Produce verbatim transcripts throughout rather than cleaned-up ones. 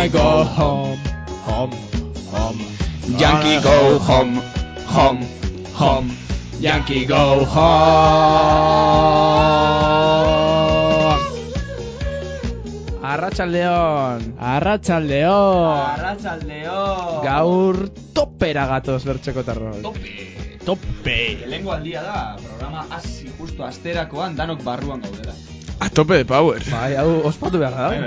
wanna go home, home, home. Yankee go home, home, home. Yankee go home. Arratsaldeon. Arratsaldeon. Arratsaldeon. Gaur topera gatoz bertxekotarrok. Tope. Tope. Lehengo aldia da, programa hasi justo asterakoan danok barruan gaudela. A tope de power. Bai, hau ospatu behar da.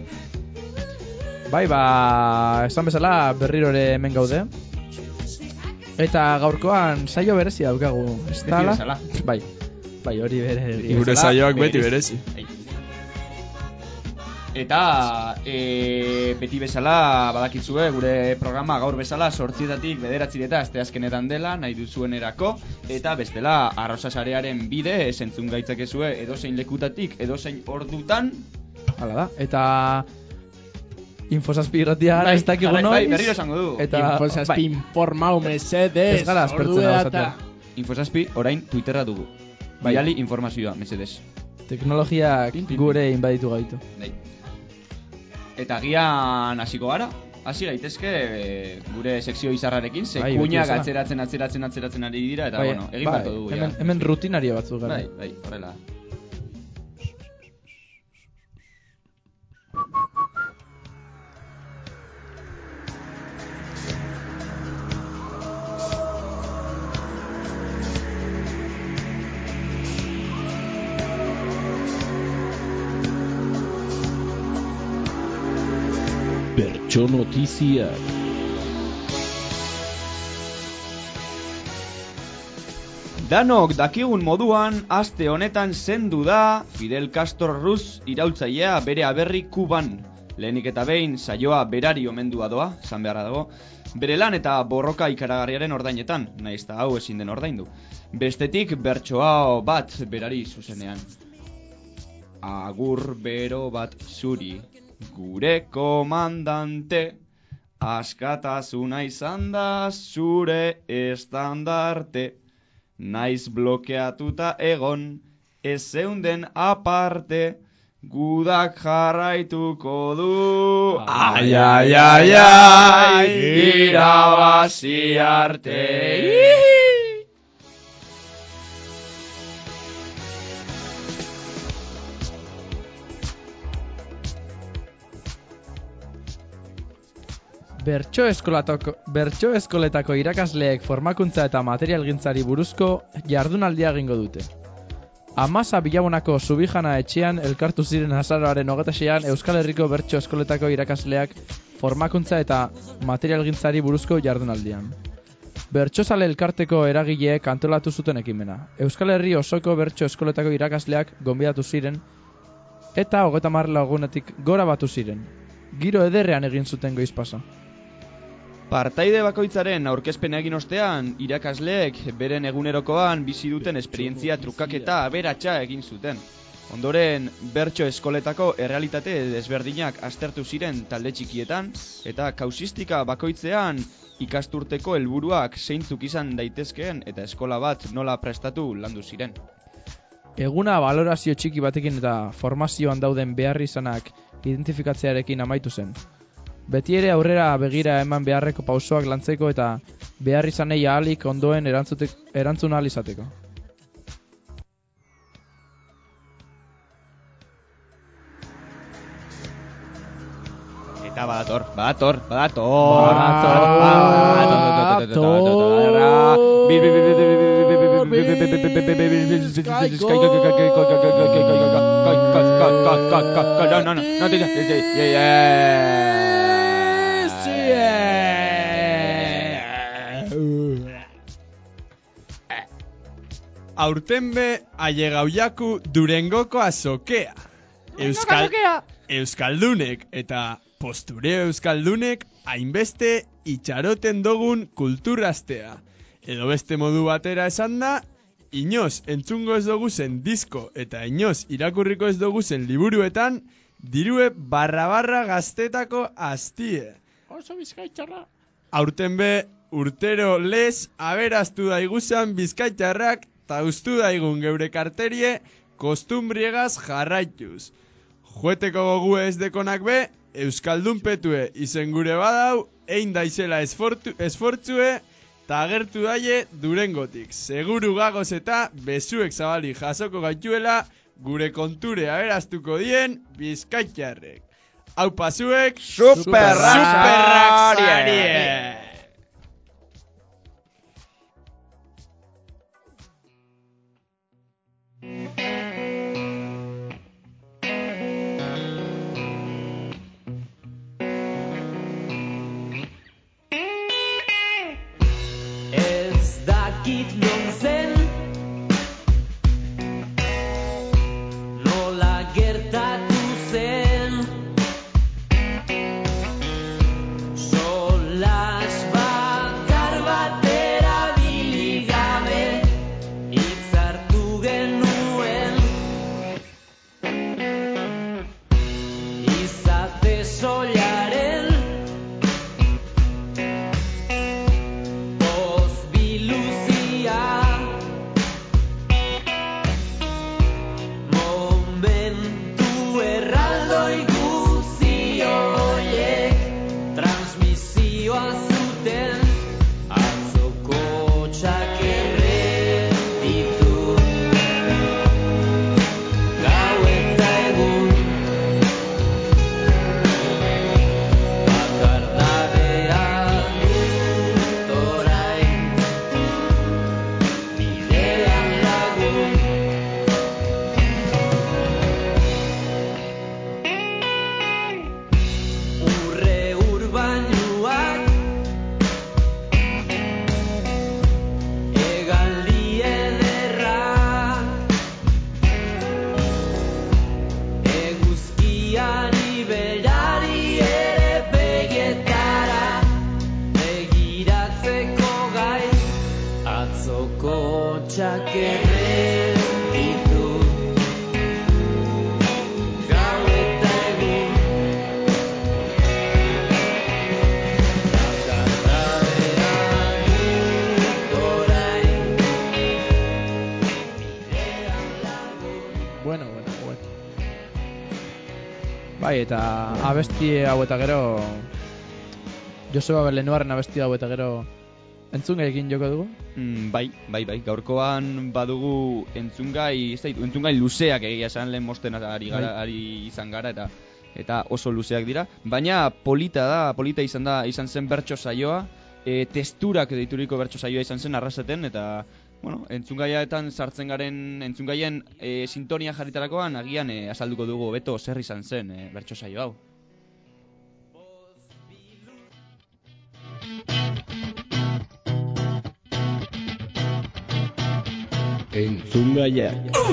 Bai, ba, esan bezala berriro ere hemen gaude. Eta gaurkoan saio berezia daukagu. Ez Beti bezala. Bai, bai, hori bere. Gure saioak beti berezi. Eta e, beti bezala badakizue gure programa gaur bezala zortzietatik bederatzireta asteazkenetan dela nahi duzuenerako, eta bestela arrosasarearen bide esentzun gaitzakezue edozein lekutatik edozein ordutan. Hala da, eta Infosazpi irratia bai, ez dakigu noiz. Bai, berriro esango du. Eta Infosazpi bai. informau mesedez. Ez gara aspertzen hau Infosazpi orain Twitterra dugu. Bai. Bidali informazioa, mesedez. Teknologiak gure inbaditu gaitu. Bai. Eta agian hasiko gara. Hasi gaitezke e, gure sekzio izarrarekin, ze Bai, kuñak beti bezala. atzeratzen, atzeratzen, atzeratzen ari dira, eta Bai, bueno, egin bai, barko dugu. hemen, ja. hemen rutinario batzuk gara. Bai, bai, horrela. Bertso notiziak. Danok dakigun moduan, aste honetan zendu da Fidel Castro Ruz iraultzailea bere aberri Kuban. Lehenik eta behin saioa berari omendua doa, zan beharra dago, bere lan eta borroka ikaragarriaren ordainetan, nahiz eta hau ezin den ordaindu. Bestetik bertsoa bat berari zuzenean. Agur bero bat zuri, gure komandante, askatasuna izan da zure estandarte. Naiz blokeatuta egon, ez zeunden aparte, gudak jarraituko du. Ai, ai, ai, ai, irabazi arte. Bertso eskolatako, bertso eskoletako irakasleek formakuntza eta materialgintzari buruzko jardunaldia egingo dute. Amasa Bilabonako Subijana etxean elkartu ziren azaroaren hogeita seian Euskal Herriko bertso eskoletako irakasleak formakuntza eta materialgintzari buruzko jardunaldian. Bertsozale elkarteko eragileek antolatu zuten ekimena. Euskal Herri osoko bertso eskoletako irakasleak gonbidatu ziren eta hogeita hamar lagunetik gora batu ziren. Giro ederrean egin zuten goiz pasa. Partaide bakoitzaren aurkezpena egin ostean, irakasleek beren egunerokoan bizi duten esperientzia trukaketa aberatsa egin zuten. Ondoren, bertso eskoletako errealitate desberdinak aztertu ziren talde txikietan, eta kausistika bakoitzean ikasturteko helburuak zeintzuk izan daitezkeen eta eskola bat nola prestatu landu ziren. Eguna balorazio txiki batekin eta formazioan dauden beharrizanak identifikatzearekin amaitu zen. Beti ere aurrera begira eman beharreko pausoak lantzeko eta beharrizanei ahalik ondoen erantzun ahal izateko. Eta badator, badator, badator, Aurtenbe ailegaujaku Durengoko azokea. Euskal Euskaldunek eta postureo euskaldunek hainbeste itxaroten dogun kulturaztea. Edo beste modu batera esan da, inoz entzungo ez dugu zen disko eta inoz irakurriko ez dugu zen liburuetan, dirue barra-barra gaztetako astie. Oso bizkaitzarra. Aurten be, urtero lez aberaztu daiguzan bizkaitzarrak ta ustu daigun geure karterie kostumbriegaz jarraituz. Jueteko gogu ez dekonak be, Euskaldun petue izen gure badau, ein daizela esfortu, esfortzue, ta agertu daie Durengotik. Seguru gagoz eta bezuek zabali jasoko gaituela, gure konture aberaztuko dien Bizkaitarrek. Hau pasuek, Superrak zarie! Ez dakit non zen, nola gertatu zen, solas bakar batera biligabe, hitzartu genuen, izate soilaren voz biluzia, momentu erraldoi guzi horiek transmisioa zuten, atzoko txakerren ditu, gau eta egun, bakardadean dut orain, bidean lagun. Urre urbainuak egaldien errak, eguzkiari berari ere begietara begiratzeko gai, atzoko txakerren ditu, gau eta egun, bakardadean dut orain, bidean lagun. Bueno, bueno, bueno. Bai, eta abesti hau eta gero Joseba Belenuaren abesti hau eta gero entzungaiekin joko dugu? Mm, bai, bai, bai, gaurkoan badugu entzungai, ez da, entzungai luzeak egia esan lehen mosten ari, gara, ari izan gara eta eta oso luzeak dira, baina polita da, polita izan da, izan zen bertso saioa, e, testurak deituriko bertso saioa izan zen arrasaten eta bueno, entzungaiaetan sartzen garen entzungaien e, sintonia jarritarakoan agian e, azalduko dugu beto zer izan zen e, bertso saio hau. Entzungaiak.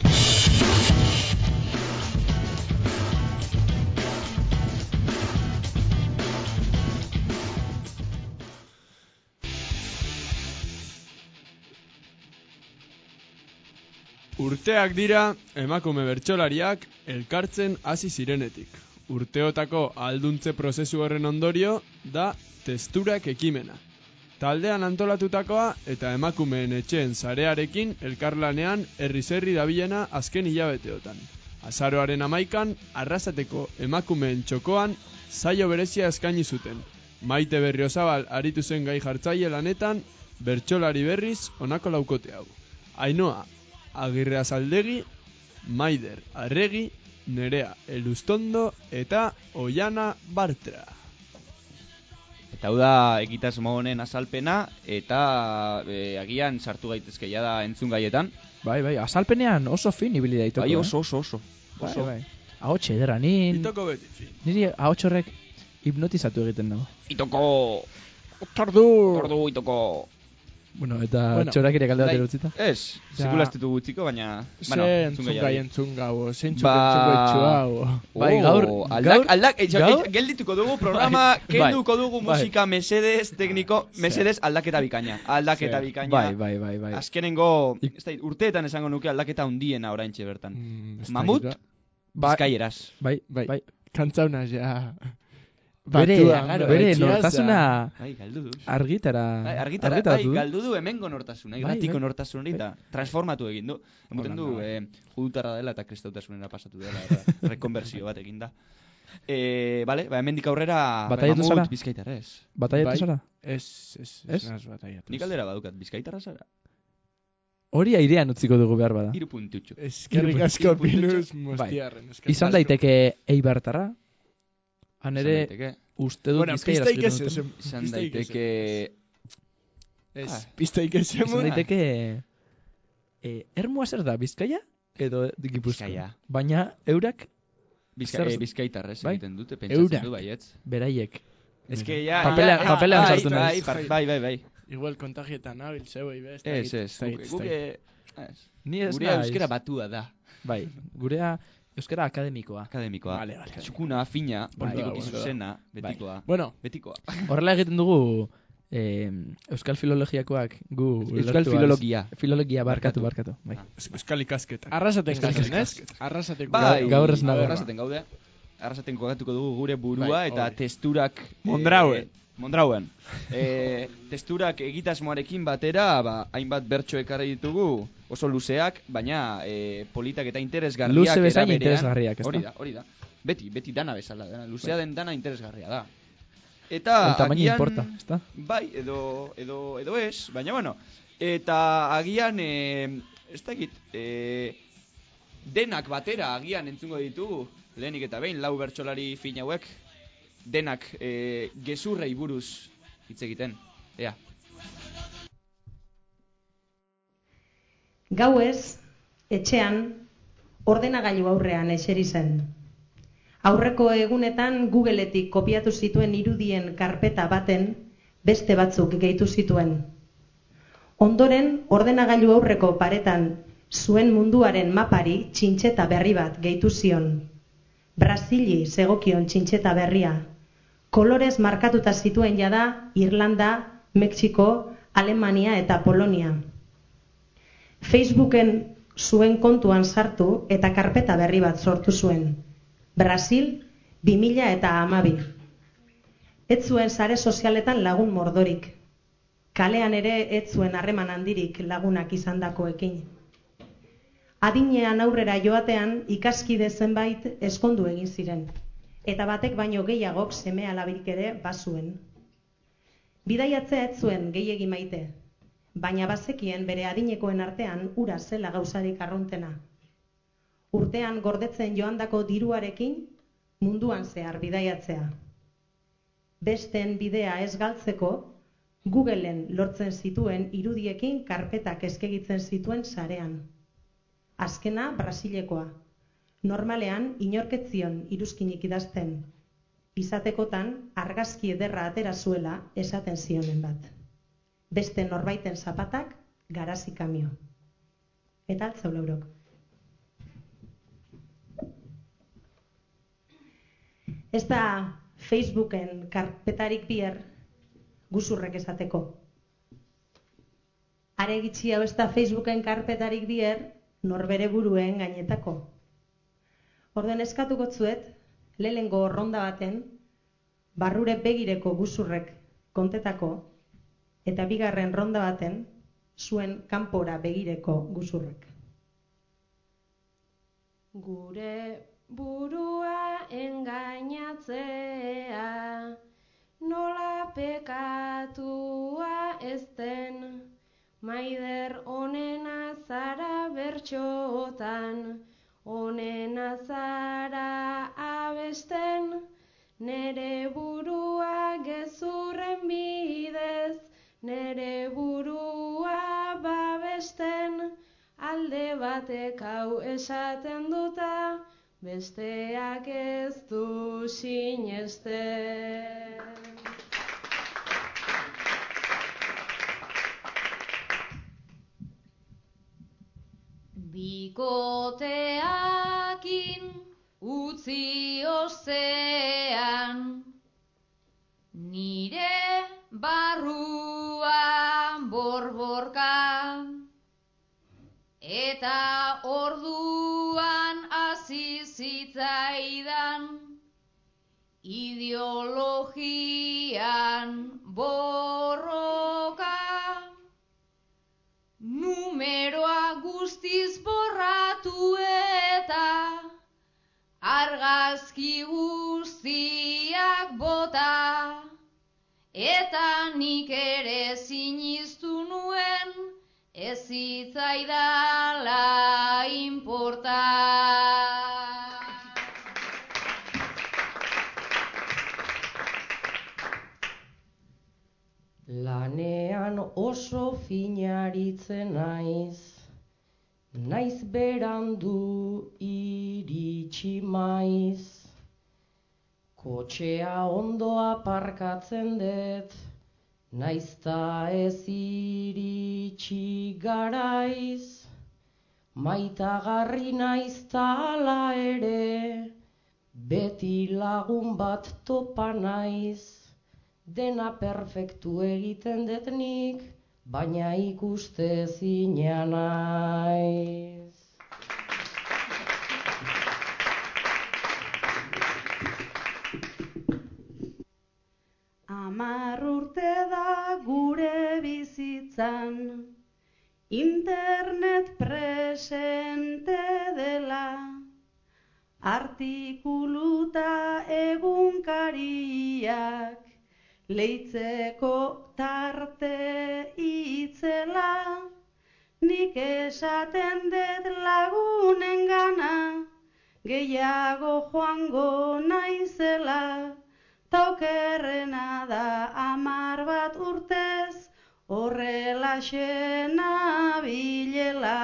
Urteak dira emakume bertsolariak elkartzen hasi zirenetik. Urteotako alduntze prozesu horren ondorio da testurak ekimena. Taldean antolatutakoa eta emakumeen etxeen sarearekin elkarlanean herriz herri dabilena azken hilabeteotan. Azaroaren amaikan, Arrasateko emakumeen txokoan saio berezia eskaini zuten. Maite Berriozabal aritu zen gai jartzaile lanetan, bertsolari berriz honako laukote hau. Ainhoa Agirre Azaldegi, Maider Arregi, Nerea Elustondo eta Oiana Bartra. Eta hau da egitasmo honen azalpena eta e, agian sartu gaitezke ja da entzungaietan. Bai, bai, azalpenean oso fin ibili daitoko. Bai, oso, oso, oso. Bai, oso. bai. Ahots ederra, nin... Itoko beti, fin. Niri ahots horrek hipnotizatu egiten nago. Itoko, Tordu! ordu itoko. Bueno, eta Bueno, txorakire kalde Bai, batera utzita. Ez, Ja. sekula ez ditugu utziko, baina... Ze entzungai entzungau, zeintzuk Ba- entzungo itxu hau. Bai, gaur- aldak, gaur- aldak, etxo, gaur- etxo, geldituko dugu programa, Bai, kenduko dugu bai. musika mesedez, tekniko, mesedez aldaketa bikaina. Aldaketa Zer. bikaina. Bai, bai, bai, bai. Azkenengo, Ik- ez da, urteetan esango nuke aldaketa hundiena oraintxe bertan. Mm, ez Mamut, dakit, Ba- bizkaieraz. Bai, Bai. bai. Kantzauna ja. Bere, Batuan, bere baitxiaza. nortasuna Bai, galdu du. argitara... Bai, argitara, argitaratu bai, du. galdu du hemengo nortasuna, Bai, irratiko bai. nortasun hori, eta transformatu egin du. Emoten Hola, du, bai. eh, judutarra dela eta kristautasunera pasatu dela, eta rekonversio bat egin da. Eh, vale, ba, hemendik aurrera Bataiatu Mamut zara? bizkaitarrez. Bataiatu Bai. zara? Ez, ez, Ez? ez naz bataiatu. Nik aldera badukat, bizkaitarra zara. Hori airean utziko dugu behar bada. Hiru puntutxo. Eskerrik Hiru asko puntutxo. pinuz Bai. mostiarren. Izan daiteke eibartarra. Han ere Izan daiteke. uste dut Bueno, bizkaieraz pistaik ez egiten duten. ez. Izan pistaik ez, daiteke... Ez, Ah. pistaik ez Izan emun. daiteke... Eh, Ermua zer da, Bizkaia? Edo Gipuzkoa? Bizkaia. Baina eurak Bizka, Zer- eh, bizkaitarrez bai? egiten dute, pentsatzen Eurak. du baietz. beraiek. Ez que ja... Papelean- ja, papelean bai, sartu bai, naiz. bai, bai, bai, bai. Igual kontagietan nabil, zeuei be. Ez, ez, guk- guk... eh, ez. Ni ez Gurea naiz. euskera batua da. Bai, gurea euskara akademikoa. Akademikoa. Vale, vale. Txukuna, fina, politikoki ondo da. zuzena, betikoa. Bueno, Betikoa. Horrela egiten dugu eh, euskal filologiakoak gu Euskal ulertu ahal- filologia. Filologia barkatu, Barkatu. barkatu. Bai. Euskal ikasketa. arrasaten Euskal gazen, ez? ikasketa. Arrasaten Bai, gaur ez nago. Arrasaten gaude. Arrasaten kokatuko dugu gure burua Bai, eta hori. testurak... Mondrauen. Eh, Mondrauen. eh, testurak egitasmoarekin batera, ba, hainbat bertso ekarri ditugu, oso luzeak, baina eh, politak eta interesgarriak Luze bezain era berean- interesgarriak, ezta? Hori da, hori da. Beti, beti dana bezala, dana, luzea den dana interesgarria da. Eta El tamaño agian, importa, ezta? bai, edo, edo, edo ez, baina bueno, eta agian, eh, ez dakit, eh, denak batera agian entzungo ditugu, lehenik eta behin, lau bertsolari fin hauek, denak eh, gezurrei buruz hitz egiten, ea. Gauez, etxean, ordenagailu aurrean eseri zen. Aurreko egunetan Googleetik kopiatu zituen irudien karpeta baten beste batzuk gehitu zituen. Ondoren, ordenagailu aurreko paretan zuen munduaren mapari txintxeta berri bat gehitu zion. Brasili zegokion txintxeta berria. Kolorez markatuta zituen jada Irlanda, Mexiko, Alemania eta Polonia. Facebooken zuen kontuan sartu eta karpeta berri bat sortu zuen. Brasil, bi mila eta hamabi. Ez zuen sare sozialetan lagun mordorik. Kalean ere ez zuen harreman handirik lagunak izandakoekin. Adinean aurrera joatean ikaskide zenbait ezkondu egin ziren, eta batek baino gehiagok seme alabirik ere bazuen. Bidaiatzea ez zuen gehiegi maite, baina bazekien bere adinekoen artean ura zela gauzarik arruntena. Urtean gordetzen joandako diruarekin munduan zehar bidaiatzea. Besteen bidea ez galtzeko, Googleen lortzen zituen irudiekin karpetak eskegitzen zituen sarean. Azkena Brasilekoa. Normalean inorketzion iruzkinik idazten. Izatekotan argazki ederra atera zuela esaten zionen bat. Beste norbaiten zapatak garazi kamio. Eta altzau laurok. Ez da Facebooken karpetarik bier guzurrek esateko. Are gitxi hau ez da Facebooken karpetarik bier norbere buruen gainetako. Orden eskatuko zuet, lehengo ronda baten, barrure begireko guzurrek kontetako, eta bigarren ronda baten, zuen kanpora begireko guzurrek. Gure burua engainatzea, nola pekatua ez den, maider onena zara bertxotan, onena zara abesten, nere burua gezurren bidez, nere burua babesten, alde batek hau esaten duta, besteak ez du sinesten. Bikoteakin utzi ozean, nire barruan borborka, eta orduan hasi zitzaidan ideologian borroka. Numeroa guztiz borratu eta argazki guztiak guztiak bota, eta nik ere siniztu nuen, ez zitzaidala inporta. Lanean oso finaritzen naiz, naiz berandu iritsi maiz. Kotxea ondo aparkatzen dut, naizta ez iritsi garaiz. Maitagarri naizta hala ere, beti lagun bat topa naiz. Dena perfektu egiten dut nik, baina ikuste zina naiz. Hamar urte da gure bizitzan, internet presente dela, artikuluta egunkariak, leitzeko tarte itzela, nik esaten dut lagunengana, gehiago joango naizela, ta okerrena da hamar bat urtez, horrelaxe nabilela.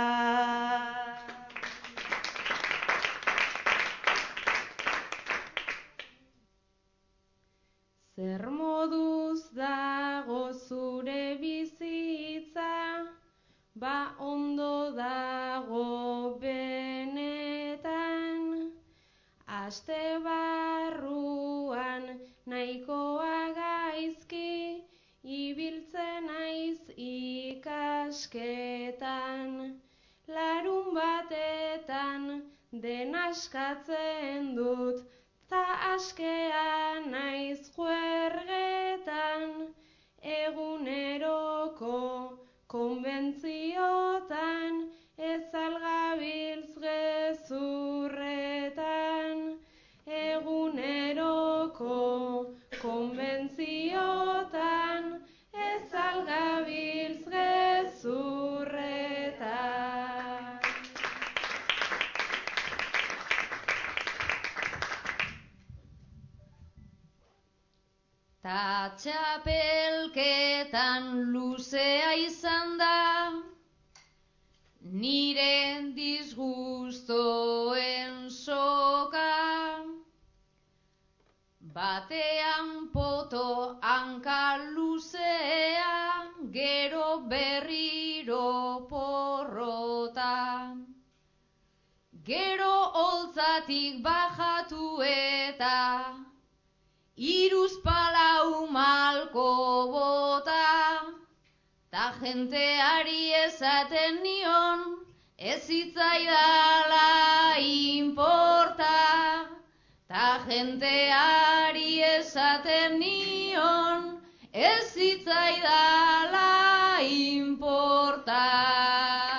Zer moduz dago zure bizitza, ba ondo dago benetan, aste barruan nahikoa gaizki, ibiltzen naiz ikasketan, larun batetan dena askatzen dut, ta askea naiz juergetan, eguneroko konbentziotan, ez algabiltz gezurretan, eguneroko konbentziotan, ez algabiltz gezurretan. Ta txapelketan luzea izan da, nire disgustoen soka. Batean poto hanka luzea, gero berriro porrota. Gero holtzatik bajatu eta hiruzpalau malko bota, ta jenteari esaten nion, ez zitzaidala inporta, ta jenteari esaten nion, ez zitzaidala inporta.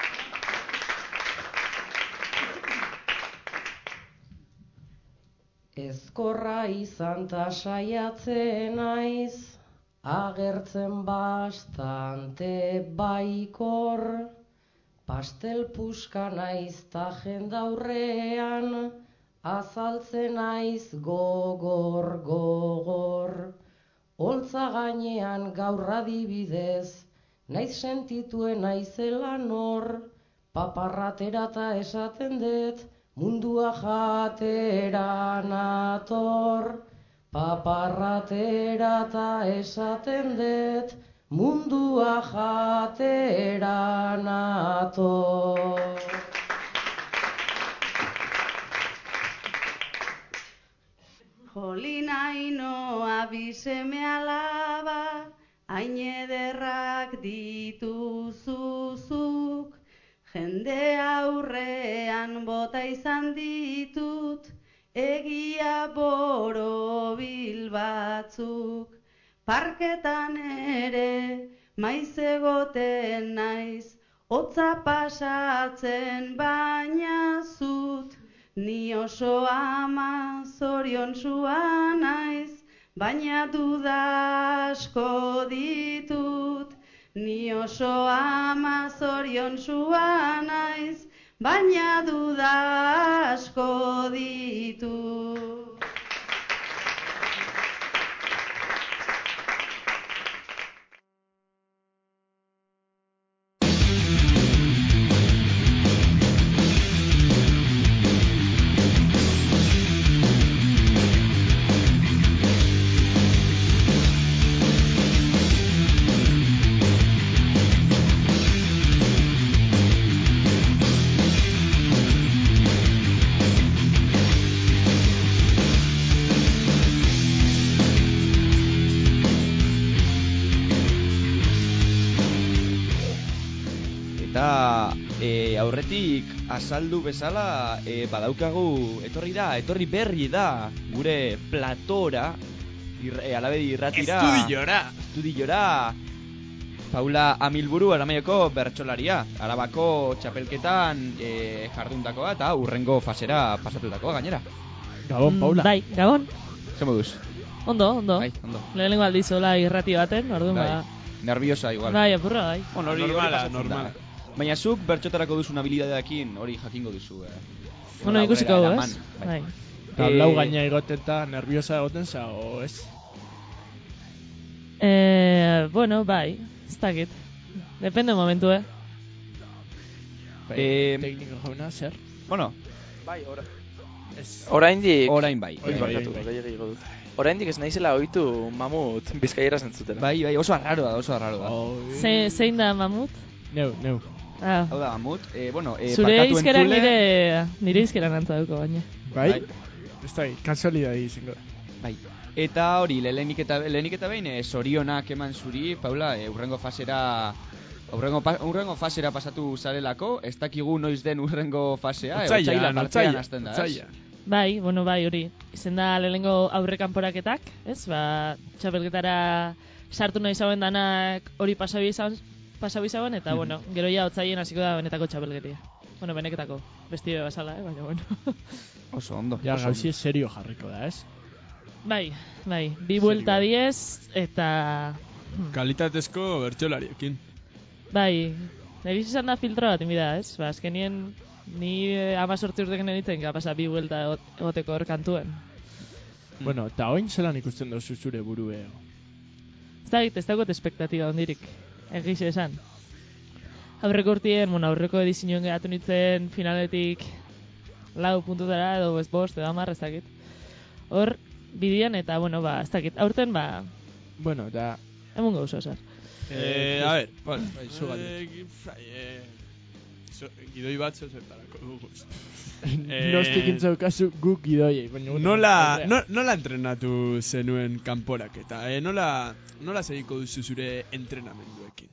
Ezkorra izan ta saiatzen naiz, agertzen bastante baikor, pastel puska naiz ta jendaurrean, azaltzen naiz gogor gogor. Holtza gainean gaur adibidez, naiz sentituen naizela nor, paparratera ta esaten dut, mundua jatera nator, paparratera ta esaten dut, mundua jatera nator. Jolina inoa biseme alaba, hain ederrak dituzuzuk, jende aurrean bota izan ditut, egia borobil batzuk. Parketan ere maiz egoten naiz, hotza pasatzen baina zut, ni oso ama zoriontsua naiz, baina duda asko ditut. Ni oso ama zoriontsua naiz, baina duda asko ditut. Eta e, aurretik azaldu bezala e, badaukagu, etorri da, etorri berri da, gure platora, ir, e, alabedi irratira. Estudiora. Estudiora. Paula Amilburu Aramaioko bertsolaria, Arabako txapelketan e, jarduntakoa eta urrengo fasera pasatutakoa gainera. Gabon, Paula. Bai, Gabon. Zer moduz? Ondo, ondo. Bai, ondo. Lehenengo aldiz hola irrati baten, orduan Bai. ba. Nerviosa igual. Bai, apurra, bai. Bueno, hori Normala, hori pasatzen normala. da. Baina zuk bertxotarako duzun habilidadeakin hori jakingo duzu. Eh. Bueno, Nola ikusiko aurrera du, eraman. ez? Bai. Bai. Tablau Eh, gaina egoten eta nerviosa egoten za, o ez? Eh, bueno, bai, ez dakit. Depende momentu, eh? Bai, Eh, tekniko jauna, zer? Bueno, Bai, ora. Ez. Oraindik. orain bai. Oi, Bai, barkatu, bai, bai. gehiago dut. Oraindik ez naizela ohitu mamut bizkaieraz entzutela. Bai, bai, oso arraroa da, oso arraroa da. Oi. Ze, zein da mamut? Neu, neu. Ah. Hau da, Mamut, eh, bueno, eh, Zure barkatu izkerak entzule- nire, nire izkeran antza duko, baina. Bai? Bai. Ez da, kasualidade izango da. Bai. Eta hori, lehenik eta, lehenik eta behin, eh, zorionak eman zuri, Paula, eh, urrengo fasera... Urrengo, pa, urrengo fasera pasatu zarelako, ez dakigu noiz den urrengo fasea, eh, Otsaila, otsaila tartean otsaila, hasten da, ez? otsaila. Bai, bueno, bai, hori. Izen da lehenengo aurre kanporaketak, ez? Ba, txapelketara sartu nahi zauen danak hori pasabi izan, pasabi zauen, eta, Mhm. bueno, gero ja otzailen hasiko da benetako txapelketia. Bueno, beneketako, bestio basala, eh? Baina, bueno. Oso ondo. Ja, oso gauzi ondo. serio jarriko da, ez? Bai, bai, bi buelta diez, eta... hmm, Kalitatezko bertsolariekin. Bai, egiz izan da filtro bat, inbida, ez? Ba, azkenien, ni amazortzi urtekin egiten, pasa bi buelta egot- egoteko hor kantuen. Bueno, eta oin zelan ikusten duzu zure burue. Ez da, ez dagoet espektatiba ondirik, egiz esan. Aurreko urtien, bueno, aurreko edizioen geratu nintzen finaletik lau puntutara, edo ez bost, edo hamar, ez dakit. Hor, bidian, eta, bueno, ba, ez dakit, aurten, ba, Bueno, eta... emun gauza, osar. Eh, a ver, vale. Bai, zu galdetu. Eh, eh, so- gidoi bat zertarako dugu. Nostik intzaukazu guk gidoiei. baina bueno, Nola, aurrea. no, nola entrenatu zenuen kanporak eta eh, nola, nola segiko duzu zure entrenamenduekin?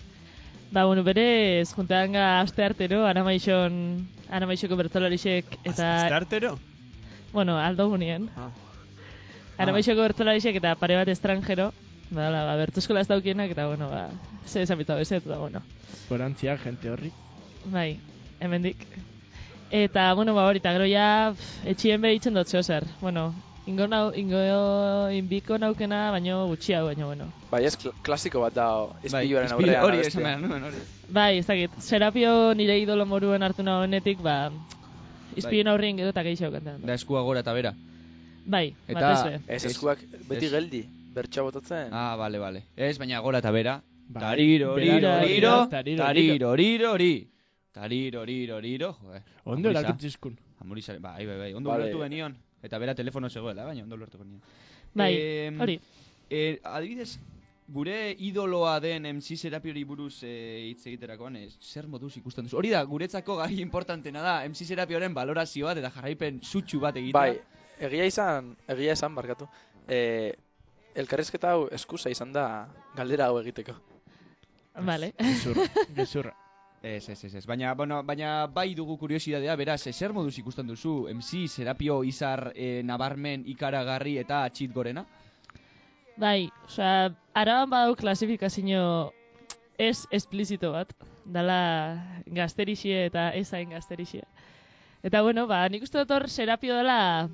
Ba, bueno, bere, juntean ga aste artero, Aramaixon, Aramaixoko bertzolarisek, eta... Aste artero? Bueno, aldo gunien. Ah. Aramaixoko bertzolarisek eta pare bat estrangero, ba, ba, bertu eskola ez daukienak, eta, bueno, ba, ze esan bezet, eta, bueno. Gorantzia, gente horri. Bai, hemendik. Eta, bueno, ba, hori, eta gero ja, pff, etxien behitzen dut zer. Bueno, ingo, nau, ingo inbiko naukena, baino gutxiago, baino, bueno. Bai, ez kl- klasiko bat da Bai, izpiluaren izpilu- aurrean. hori, abestia. esan behar nuen, hori. Bai, ez dakit, Serapio nire idolo moruen hartu nagoenetik, ba, izpien aurrien gero eta gehiago kantan. Da eskua gora eta bera. Bai, Eta- batez be. Ez eskuak beti ez- geldi, bertsoa botatzen. Ah, bale, bale. Ez, baina gora eta bera. Bai, Tariro, bera, riro, bera, riro, tariro, tariro, riro, ri. Tariro, riro, riro, joder. Ondo Amorisa. erakutzizkun. Amorisa, bai, bai, bai. Ondo Vale. ulertu genion. Eta bera telefono zegoela, baina ondo ulertu genion. Bai, Em, hori. Eh, adibidez, gure idoloa den M C Serapiori buruz eh, hitz egiterakoan, eh, zer moduz ikusten duzu? Hori da, guretzako gai importantena da, M C Serapioren valorazio bat eta jarraipen sutsu bat egitea. Bai, egia izan, egia esan barkatu. Eh, elkarrizketa hau eskusa izan da galdera hau egiteko. Vale. Gezurra, gezurra. Ez, ez, ez, ez. Baina, bueno, baina bai dugu kuriosidadea, beraz, eh, zer moduz ikusten duzu M C Serapio izar eh, nabarmen ikaragarri eta atxit gorena? Bai, osea, araban badau klasifikazio ez esplizito bat, dala gazterixie eta ez hain gazterixie. Eta bueno, ba, nik uste dut hor Serapio dela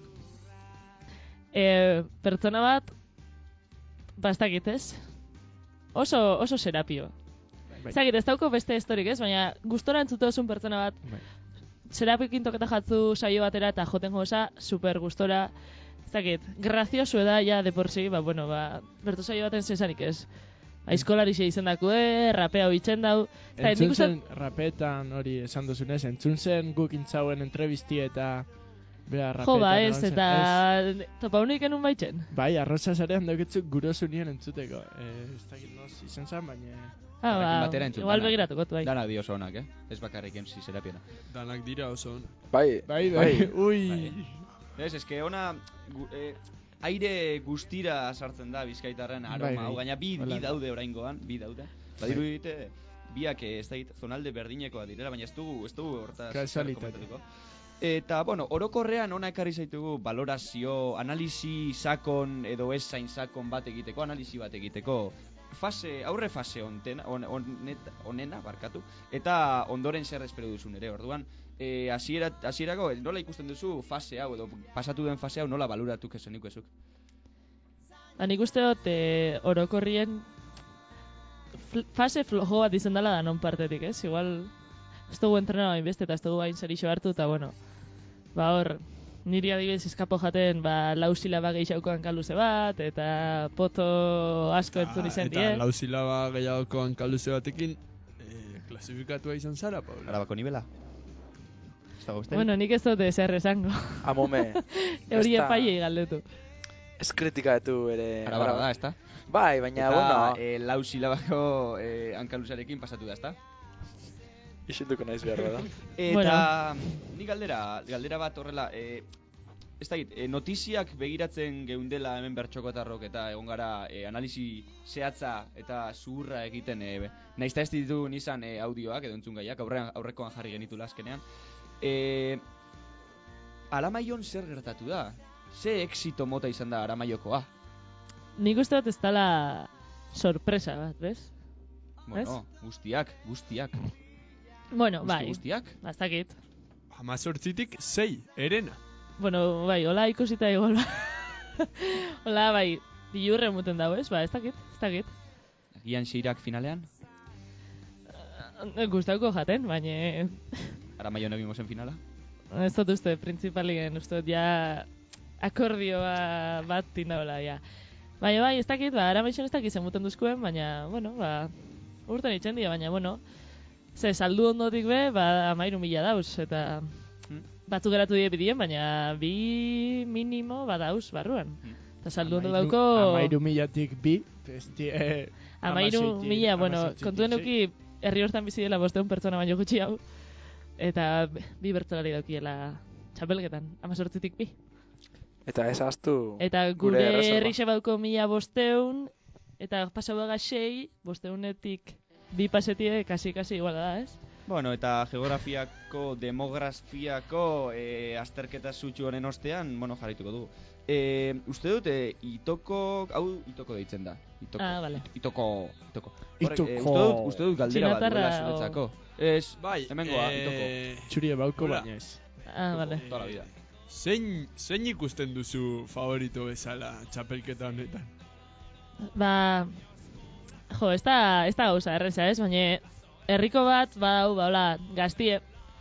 e, pertsona bat, ba, ez dakit, ez? Oso, oso Serapio. Ez dakit, ez dauko beste historik, ez? Baina gustora entzute duzun pertsona bat, Bai. Serapiokin toketa jatzu saio batera eta joten goza, super gustora, ez dakit, grazioso da, ja, de por si, ba, bueno, ba, bertu saio baten zesanik ez. Aizkolari xe izendakue, rapea hoitzen dau. Entzun zen rapetan hori esan duzunez, entzun zen guk intzauen entrevisti eta bea rapetan. Jo, ba, ez, egon zen, eta topa unik enun baitzen. Bai, arroza zarean dauketzu gurosu nien entzuteko. Eh, ez dakit noz izan zen, baina... Ah, ba, batera entzun, igual danak. begiratuko tu, bai. Danak di oso onak, eh? Ez bakarrik emsi Serapiona. Danak dira oso onak. Bai, bai, bai, ui. Bai. Ez, eske ona... gu- eh, aire guztira sartzen da Bizkaitarren aroma, Bai, bai. hau gaina bi, Hola bi da. daude oraingoan, bi daude. Badiru dite, biak eh, ez da zonalde berdinekoa direla, baina ez dugu, ez dugu hortaz Kasualitate. komentatuko. Eta, bueno, orokorrean ona ekarri zaitugu valorazio, analisi sakon edo ez zain sakon bat egiteko, analisi bat egiteko, fase, aurre fase ontena, on, onet, onena, barkatu, eta ondoren zer espero duzun ere, orduan, eh, hasiera, hasierako, eh, nola ikusten duzu fase hau, edo pasatu den fase hau nola baloratu kesenik ezuk? Ba, nik uste dut e, orokorrien fl- fase flojo bat izan dela da non partetik, ez? Igual, ez dugu entrenatu hainbeste eta ez dugu hain zerixo hartu, eta bueno, ba hor, niri adibidez eskapo jaten, ba, lau silaba gehiago hankaluze bat, eta poto asko entzun izan die. Eta lau silaba gehiagoko hankaluze batekin, eh, klasifikatua izan zara, Paula. Arabako nivela? Ez dago beste? Bueno, nik ez dute zer esango. Amome. Hori Ez da- epailei galdetu. Ez kritikatu ere... Arabara da, ezta? Bai, baina, Eta, bueno... eh, lau silabako eh, hankaluzarekin pasatu da, ezta? Isilduko naiz behar da. Eta ni galdera, galdera bat horrela, eh, ez da eh, notiziak begiratzen geundela hemen bertxokotarrok eta egon gara eh, analisi zehatza eta zuhurra egiten, eh, nahiz eta ez ditu nizan eh, audioak edo entzungaiak, aurrean, aurrekoan jarri genitula azkenean. Eh, Aramaion zer gertatu da? Ze exito mota izan da Aramaiokoa? Nik uste dut ez dela sorpresa bat, bez? Bueno, guztiak, guztiak. Bueno, Guzti bai. guztiak? Ba, ez dakit. Hamazortzitik sei, erena. Bueno, bai, hola ikusita igual, ba. Hola, bai, bilurre muten dago, ez? Ba, ez dakit, ez dakit. Agian seirak finalean? Eh, Gustauko jaten, baina Aramaion egingo zen finala? ez dut uste, printzipalien, uste dut ja akordioa bat tindaola, ja. Baina bai, ez dakit, ba, aramaixen ez dakit zenmuten duzkuen, baina, bueno, ba, urten itxen dira, baina, bueno, ze, saldu ondotik be, ba, amairu mila dauz, eta batzuk geratu die bidien, baina bi minimo badauz barruan. Eta saldu ondo dauko... Amairu milatik bi, besti... Eh, Amairu mila, bueno, hamaseitik kontuen sei. duki herri hortan bizi dela bosteun pertsona baino gutxi hau. Eta bi bertsolari daukiela txapelketan, amazortzitik bi. Eta ez ahaztu Eta gure erreserba. herri xebauko mila bosteun, eta pasau daga sei, bosteunetik bi pasetie, kasi-kasi igual da, ez? Bueno, eta geografiako, demografiako eh, azterketa zutxu honen ostean, bueno, jarrituko dugu. Eh, uste dut, eh, itoko, hau itoko deitzen da. Itoko, Ah, vale. Itoko, itoko. Itoko. Horrek, eh, uste dut, uste dut galdera bat Txinatarra duela o- zuretzako. Ez, Bai, hemengoa, eh, itoko. Txurie bauko Hola. baina ez. Ah, vale. Toda la vida. Zein, zein ikusten duzu favorito bezala txapelketa honetan? Ba, jo, ez da, ez da gauza erreza, ez? Baina herriko bat, badau, ba, hola, gaztie.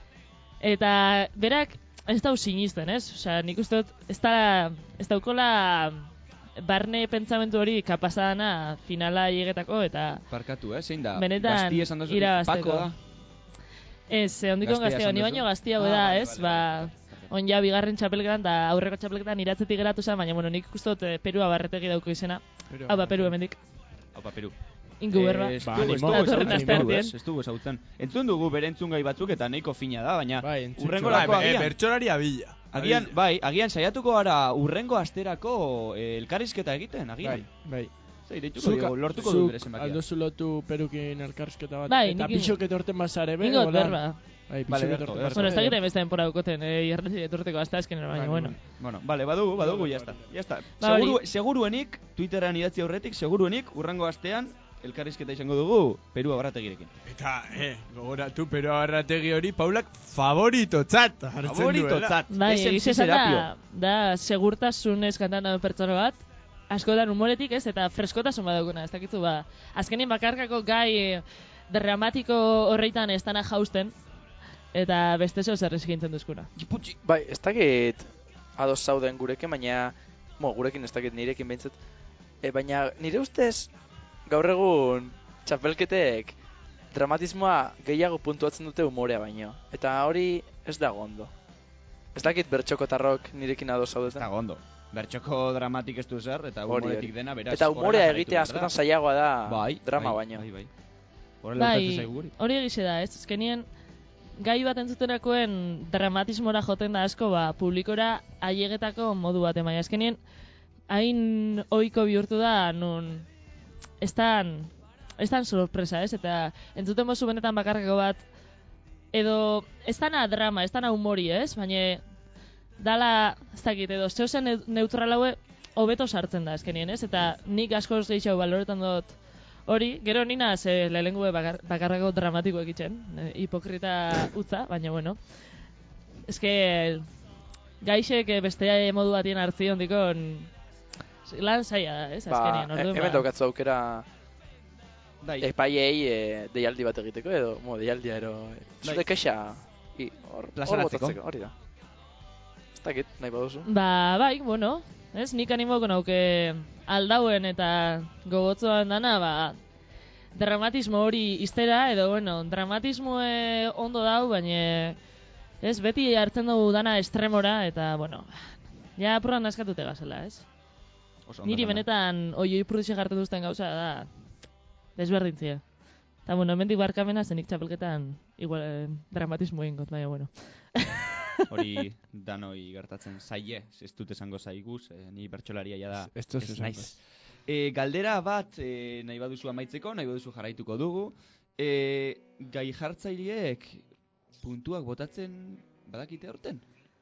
Eta berak ez dau sinisten, ez? Osea, nik uste dut, ez da, ez daukola barne pentsamentu hori kapazadana finala llegetako, eta Barkatu, eh? Zein da? benetan Gazti esan duzu? irabazteko. Pako da? Ez, eh, ondikon Gaztea gaztea, esan ni duzu? baino gaztiago Ah, da, vale, ez? vale, Ba, on ja bigarren txapelketan da aurreko txapelketan iratzetik geratu zen, baina bueno, nik uste dut eh, Perua barretegi dauko izena. Perua Hau ba, Peru hemendik. Haupa, Peru. Ingu berba. Ez Ba, dugu, ez animo. dugu Datorren ezagutzen, asteartean. Peru, ez? Ez dugu ezagutzen. Entzun dugu bere entzungai batzuk eta nahiko fina da, baina Bai, entzun urrengo zuen. lako Bai, eh, agian. bertsolari abila. Agian, Abila. bai, agian saiatuko gara urrengo asterako eh, elkarrizketa egiten, Bai, agian. bai. Zei, deituko dugu, lortuko du bere zenbakia. aldozu lotu perukin elkarrizketa bat. Bai, eta nik- pixoket orten bazare be. Ingot hola. berba. Bai, Vale, pixoket berto, orten berto. bazare. Bueno, ez da gire beste denpora dukoten, eh, irrezi etorteko hasta azkenera, baina, Vale, bueno. Bueno, vale, badugu, badugu, ya está. Ya está. Ba, hori. Seguru, seguruenik, Twitteran idatzi aurretik, seguruenik, urrengo astean, elkarrizketa izango dugu Peru Abarrategirekin. Eta, eh, gogoratu Peru Abarrategi hori Paulak favoritotzat hartzen duela. Favoritotzat. Bai, Es el egiz esan Ciserapio. da, da segurtasunez kantan dauen pertsona bat, askotan humoretik ez, eta freskotasun badaukuna, ez dakitu ba. Azkenin bakarkako gai eh, dramatiko horreitan ez dana jausten, eta beste zeo zer eskintzen duzkuna. Bai, ez dakit ados zauden gurekin, baina... Mo, gurekin ez dakit nirekin behintzat. E, baina nire ustez, gaur egun txapelketek dramatismoa gehiago puntuatzen dute umorea baino. Eta hori ez dago ondo. Ez dakit bertxokotarrok nirekin ados zaudeten. Ez dago ondo. Bertxoko dramatik ez du zer, eta Hori, humoretik hori. dena, beraz... Eta umorea horrela egitea jarraitu behar askotan zailagoa da Bai, drama bai, baino. Bai, bai. Horrela gertatzen Bai, zaigu guri. hori egize da, ez? Azkenien, gai bat entzuterakoen dramatismora joten da asko, ba, publikora ailegetako modu bat emaia. Azkenien, hain ohiko bihurtu da, nun, ez tan, ez tan sorpresa, ez? Eta entzuten bozu benetan bakarrako bat, edo, ez dana drama, ez dana humori, ez? Baina, dala, ez dakit, edo, zeusen neutral haue, hobeto sartzen da, azkenien, ez? Eta nik askoz gehiago baloretan dut hori, gero nina ze lehenengo bakar, bakarrako dramatiko egitzen, e, hipokrita utza, baina bueno. Ez que gaixek bestea modu batien hartzi ondikon lan zaila da, ez? Azkenien, Ba, orduan, hemen ba. daukatzu aukera Bai. epaiei e, deialdi bat egiteko, edo, mo, deialdia, ero, zure kexa, i, hor, hor Plazaratzeko. botatzeko, hori da. Ez dakit, nahi baduzu. Ba, bai, bueno, ez, nik animoko nauke aldauen eta gogotzoan dana, ba, dramatismo hori iztera, edo, bueno, dramatismoe ondo dau, baina, ez, beti hartzen dugu dana estremora, eta, bueno, ja apurran askatute gazela, ez? Oso ondo Niri esan da. benetan oioi prudixe jartu duzten gauza da, desberdintzia. Eta, bueno, hemendik barkamena zenik txapelketan igual eh, dramatismo egingot, baina, bueno. Hori danoi gertatzen zaie, ez dut esango zaiguz, eh, ni bertsolaria ja da Ez duzu ez esango. naiz. E, galdera bat e, nahi baduzu amaitzeko, nahi baduzu jarraituko dugu. E, gai jartzaileek puntuak botatzen badakite horten?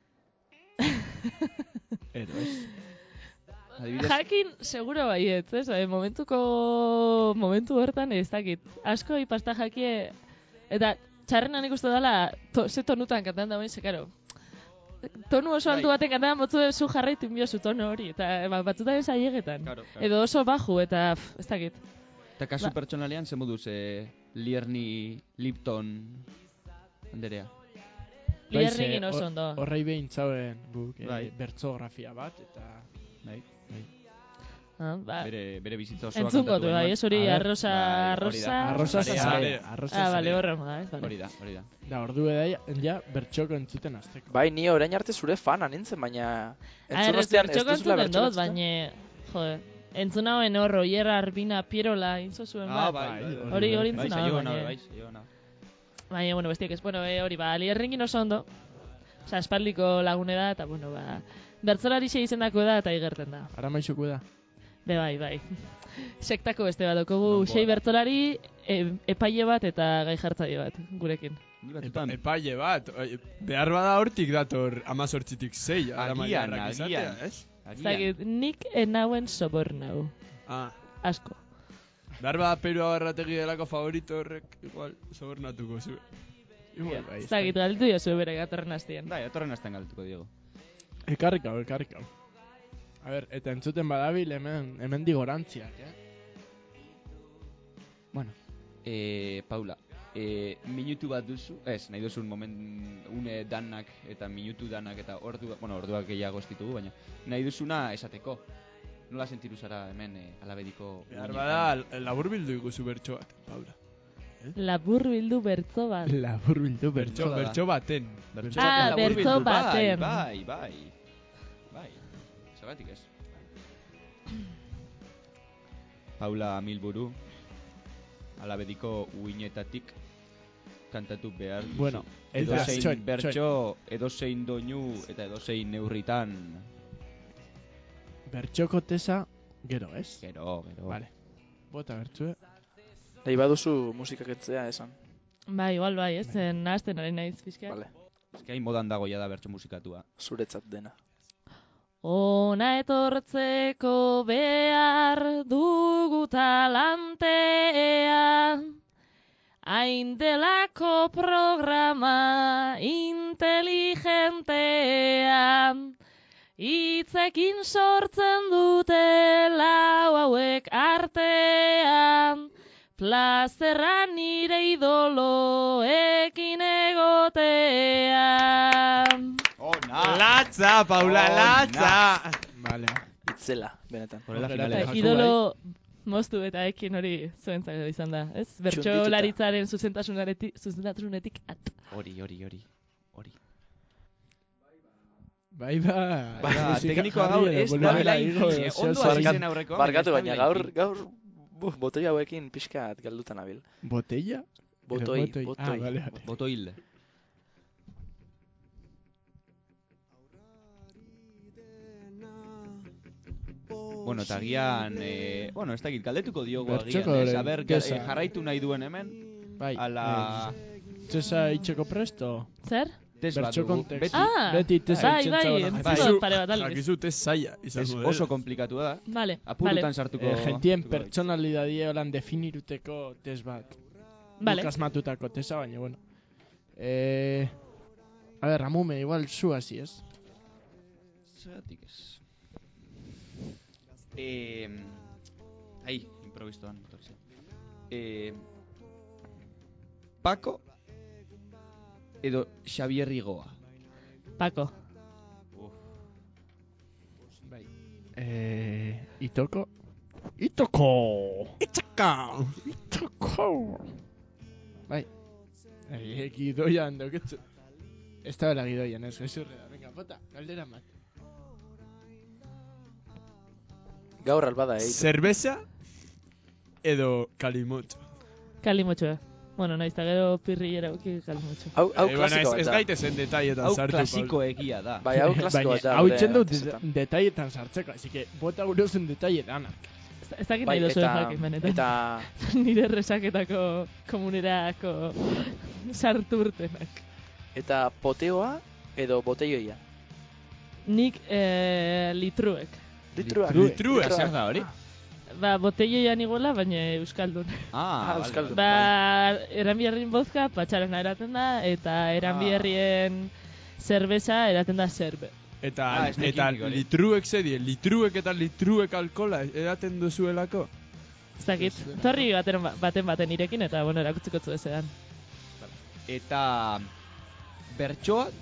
Edo ez. Adibidez, Jakin, seguro baiet, ez? Eh, momentuko, momentu hortan ez dakit. Asko ipasta jakie, eta txarrenan ikustu dela, to, ze tonutan kantan da bain, zekaro. Tonu oso altu Bai. baten kantan botzu zu jarraitu inbio zu tono hori, eta ba, batzutan ez aiegetan. Claro, claro. Edo oso baju, eta pf, ez dakit. eta kasu Ba- pertsonalean ze moduz e, Lierni Lipton Anderea. Lierringin oso ondo. Horrei behin zauen guk eh, Bai. bertzografia bat, eta... Bai. Ah, ba, Bere, bere bizitza osoa entzungo kantatu du, bai, genuen. ez hori A ber, arrosa, bai, hori arrosa... da. Arrosa Sarea. zare, arrosa Ah, bale, zarea. horren da, ez, bale. Hori da, hori da. Da, ordu eda, ja, bertxoko entzuten azteko. Bai, ni orain arte zure fana nintzen, baina... Ah, entzun errez, ostean ez bertxoko duzula entzuten bertxoko dut, entzuten. baina, jode, entzun hauen hor, Oier Arbina Pierola, intzo zuen Ah, bat. bai, bai, bai. Hori, hori Bai, entzun saio hau, ona, baina... bai, saio ona. Baina, bueno, bestiak ez, bueno, e, hori, ba, Lierringin oso ondo. Osa, espaldiko lagune da, eta, bueno, ba, bertzolari xe izendako da, eta igerten da. Ara maixuko da. Be, bai, bai. Sektako beste bat, dokogu, Nongoa sei da. bertzolari, e, epaile bat eta gai jartzaile bat, gurekin. Ni Epa, batzutan, epaile bat, oi, behar bada hortik dator amazortzitik zei. Agian, aramaiarrak izatea, agian. ez? Ez dakit, nik enauen sobornau. Ah, Asko. behar bada Peru Abarrategi delako favorito horrek, igual, sobornatuko zu. Igual, bai, Ez dakit, galditu jozu bere gatorren hastien. bai, etorren hasten galtuko Diego. Ekarrik hau, ekarrik hau. A ber, eta entzuten badabil hemen, hemen digorantziak, eh? Bueno, eh, Paula, eh, minutu bat duzu, ez, nahi duzun moment, une danak eta minutu danak eta ordu, bueno, orduak gehiago ez ditugu, baina nahi duzuna esateko. Nola sentiru zara hemen eh, alabediko... Behar uinetan? bada, laburbildu iguzu bertso bat, Paula. Labur bildu bertzo bat. Labur bildu Bertso, Bertso da. bertso baten. Bertso Ah, baten laburbildu, bertso baten. Bai, bai, bai. Zagatik ez. Paula Milburu, alabediko uinetatik kantatu behar duzu. Bueno, eta edozein txoin, bertso, edozein doinu eta edozein neurritan. Bertxoko tesa, gero, ez? Gero, gero. Vale. Bota bertxue. Nahi baduzu musikak etzea esan. Bai, igual bai, ez, zen nahazten ari naiz pixka. Vale, Ez que hain modan dago ja da bertso musikatua. zuretzat dena. Ona etortzeko behar dugu talantea, hain delako programa inteligentea, hitzekin sortzen dute lau hauek artean, plazerra nire idoloekin egotean. Ona! Latza, Paula, latza! Vale. Itzela, benetan. Idolo moztu eta ekin hori zuentzako izan da, ez? Bertsolaritzaren zuzentasunetik, zuzentasunetik at. Hori, hori, hori. Hori. Bai, bai. Ba, teknikoa gaur ez da bela ingine, ondo azizen aurrekoa. Barkatu baina, gaur, gaur, buf, botoi hauekin pixkat galduta nabil. Botella? Botoi, Botoi. botoi. Ah, vale, vale. Botoil. Bueno, eta agian, eh, bueno, ez dakit, galdetuko diogo agian, ez? Aber, jarraitu nahi duen hemen, bai, ala... Tesa itxeko presto? Zer? Tez bat dugu, beti. Ah, beti tesa bai, bai, entzut pare bat aldiz. Jakizu tez zaila, izango dela. Oso komplikatu da. Vale, apurutan sartuko... Eh, gentien pertsonalidadie holan definiruteko tez bat. Vale. Kasmatutako tesa, baina, bueno. Eh, a ver, Ramume, igual zu hasi, ez? Zeratik ez. Eh, ahí, improvistoan. Eh, Paco edo Xabier Rigoa. Paco. Bai. Eh, Itoko. Itoko! Itxaka! Itoko! Bai. Eh, gidoian dauketzu. Ez da bela gidoian, ez, gezurre da. Venga, bota, galdera mat. Gaur albada, eh? Zerbeza edo kalimotxo. Kalimotxoa. Bueno, naiz eta gero pirriera uki kalimotxo. Hau, hau Eh, bueno, klasiko ez, ez bat da. gaitezen detaietan Hau sartu. klasiko egia da. Bai, hau klasiko bat da. Hau gure itzen dut artista. detaietan sartzeko, así que bota gure zen detaietan. Ez dakit Bai, nahi duzuen eta- jakin benetan. eta- Nire resaketako komunerako sartu urtenak. Eta poteoa edo boteioia. Nik eh, litruek. Litruak. Litruek. Zer da hori? Ba, botelloian iguala, baina euskaldun. Ah, Ah, euskaldun. Ba, eranbiherrien bozka patxarena eraten da, eta eranbiherrien zerbeza eraten da zerbe. Eta, Ah, ez nekik eta hori. litruek zedie, litruek eta litruek alkola eraten duzuelako. Ez dakit, torri baten, baten baten irekin, eta, bueno, erakutziko zu ezean. Eta bertsoak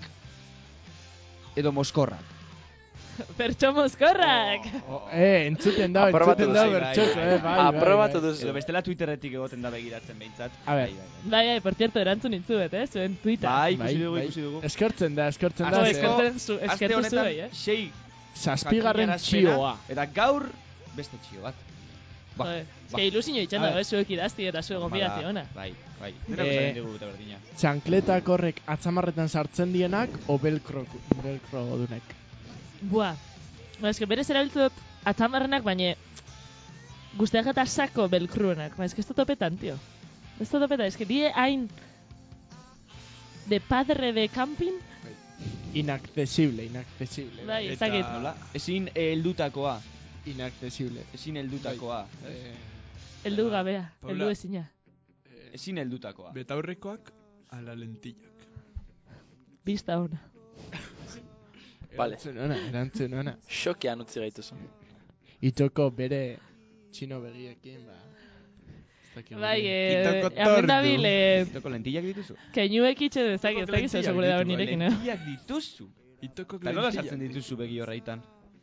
edo moskorrak. Bertso mozkorrak! Oh, eh, entzuten da, Aprobatu entzuten da duzu. bertxoko, eh, bai, bai. Aprobatu bai. duzu. Edo bestela Twitterretik egoten da begiratzen behintzat. A ver. Bai, bai, por cierto, erantzun intzuet, eh, zuen Twitter. Bai, Bai, ikusi dugu, bai. ikusi dugu. Eskertzen da, eskertzen da. Jo, ze- eskertzen zu- Aste eskertu honetan, zuei, eh? sei Zazpigarren jakinarazpena, txioa. Eta gaur, beste txio bat. Ba, Joder, ba. eske ilusio itxan A dago, ver. eh, zuek idazti eta zuek gonbidaziona. Bai, bai. Denak Eh, esaten digu eta berdina. Txankletak horrek atzamarretan sartzen dienak, o belkro, belkro dunek. Buah. Ba, eske berez erabiltzu dut atzamarrenak, baina guztiak eta sako belkruenak. Ba, eske ez dut topetan, tio. Ez dut topetan, eske die hain de padre de camping. Inaccesible, inaccesible. Bai, ez Eta- dakit. Hola, ezin heldutakoa. Inaccesible. Ezin heldutakoa. Eh, Heldu gabea, Paula. heldu ezina. Ezin heldutakoa. Betaurrekoak ala lentillak. Bista ona. Vale. Erantzun ona, erantzun ona. Xokean utzi gaituzu. Itoko bere txino begiekin, ba... ez dakit Bai, gure- eh, Itoko hemen tordu. dabil, eh, Itoko lentillak dituzu? keinuek itxe dezakit, ez dakit zer segure dago nirekin, eh? Lentillak dituzu? Itoko Eta nola lentillak sartzen dituzu begi horreitan?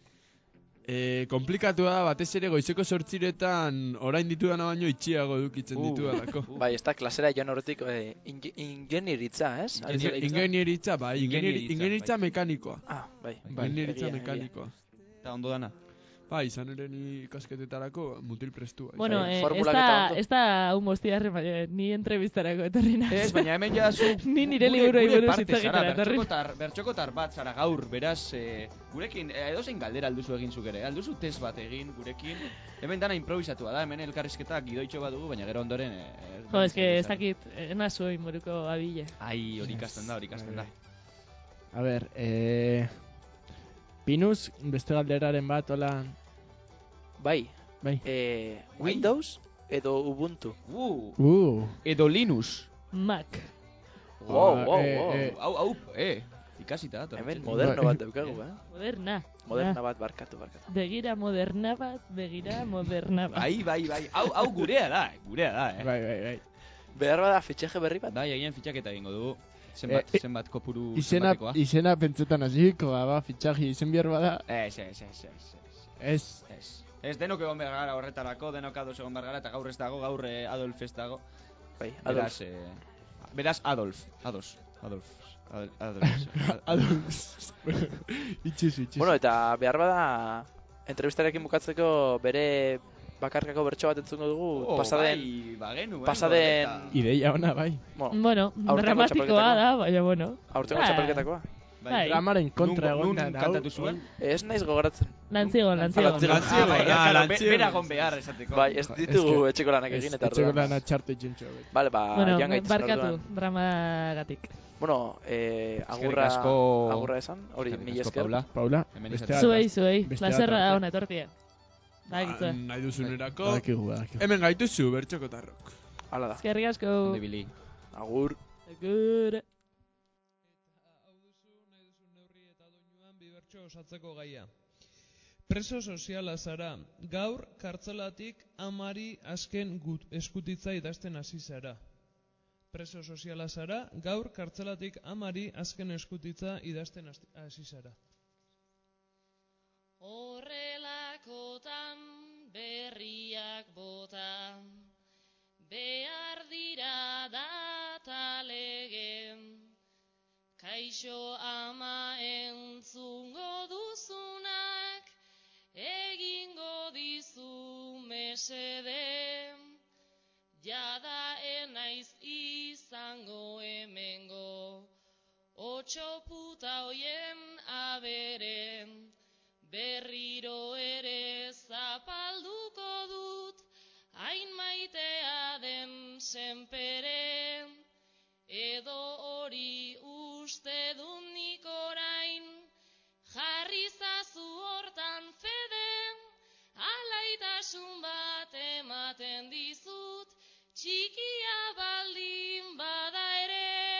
Eh, komplikatu da, batez ere goizeko sortziretan orain ditudana baino itxiago edukitzen Uh. ditudalako. Bai, ez da klasera joan horretik eh, inge- ingenieritza, ez? Ari zara hitza? Ingenieritza, bai, ingenieri- Ingenieritza, ingenieritza mekanikoa. Ah, bai. Ingenieritza Egia, egia. mekanikoa. Eta ondo dana? Bai, izan ere ni ikasketetarako mutil prestua. Bueno, Bai, eh, ez formulak da, eta ondo. ez da hau moztiarre, baina ni entrevistarako etorri naiz. Ez, baina hemen ja zu Ni nire gure- liburuei gure buruz parte hitz egitera zara, etorri. bertxokotar, bertxokotar bat zara gaur, beraz, eh, gurekin, eh, edozein galdera alduzu egin zuk ere, alduzu test bat egin gurekin, hemen dana improvisatua da, hemen elkarrizketak gidoitxo bat dugu, baina gero ondoren... Eh, Jo, eske ez dakit, ena zui moruko abile. Ai, hori ikasten da, hori ikasten da. A ver, eh... Pinuz, beste galderaren bat, hola... Bai. Bai. Eh, Windows edo Ubuntu. Uh. Uh. Edo Linux. Mac. Wow, wow, eh, wow. Eh, au, au, eh. Ikasita dator. Hemen moderno bat daukagu, eh? Moderna. Moderna bat, barkatu, barkatu. Begira moderna bat, begira moderna bat. Bai, bai, bai. Hau, hau gurea da, gurea da, eh. Bai, bai, bai. Behar bada fitxaje berri bat? Bai, egin fitxaketa egingo dugu. Zenbat, Eh, zenbat kopuru Izena, zenbatekoa. izena pentsetan hasiko, ba, fitxaji izen behar bada. Ez, ez, ez, ez, ez. Ez. Ez. Ez denok egon behar gara horretarako, denok ados egon behar gara, eta gaur ez dago, gaur eh, Adolf ez dago. Bai, Beraz, eh, beraz Adolf, Ados, Adolf. Adolf. Adolf. Adolf. Itxizu, itxizu. Bueno, eta behar bada entrevistarekin bukatzeko bere bakarkako bertso bat entzungo dugu. Oh, pasaden... bai, bagenu, eh, Ideia Pasaden... ona, bai. Bueno, dramatikoa da, baina bueno. Aurtengo Bai. txapelketakoa. Bai. Dramaren kontra Nun- egon da. nun kantatu zuen? Ez naiz gogoratzen. Lantzigon, lantzigon. Ah, bai, claro, be- beragon behar esateko. Bai, ez ditugu etxeko lanak Ez- egin eta etxeko orduan. lana txartu itxentxo. Vale, ba, Bueno, joan gaitezen barkatu, orduan. dramagatik. Bueno, eh, Eskerrik agurra, asko. agurra esan, hori Eskerrik mila asko, esker. Paula. Paula, Hemen beste izatea. bat. Zuei, zuei, Beste plazerra bat, da arte. hona etortia. Badakizue. Nahi duzunerako. Badakigu, badakigu. Hemen gaituzu, bertxokotarrok. Hala da. Eskerrik asko. Ondo ibili. Agur. Agur. Bertso osatzeko gaia. Preso soziala zara, gaur kartzelatik amari azken gut, eskutitza idazten hasi zara. Preso soziala zara, gaur kartzelatik amari azken eskutitza idazten hasi zara. Horrelakotan berriak bota, behar dira data legen. Kaixo ama entzungo duzunak, egingo dizu mesede. Jada enaiz izango hemengo, otxo puta hoien aberen. Berriro ere zapalduko dut, hain maitea den senpere. Edo hori uste dut nik orain, jarri zazu hortan fede, alaitasun bat ematen dizut, txikia baldin bada ere.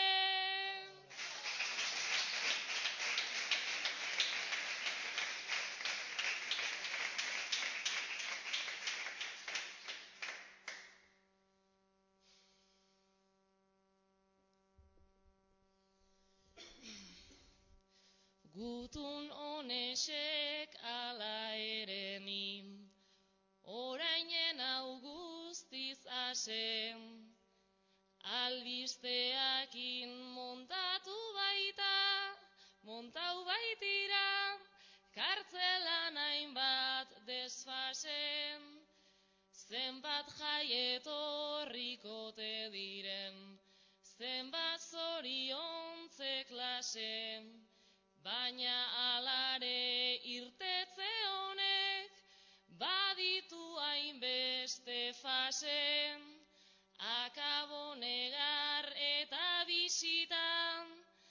Gutun honesek ala ere ni, orainen hau guztiz ase, albisteakin montatu baita, montau baitira, kartzelan hainbat desfase, zenbat jaietorrikote diren, zenbat zoriontze klase, baina alare irtetze honek baditu hainbeste fase, akabo negar eta bisitan,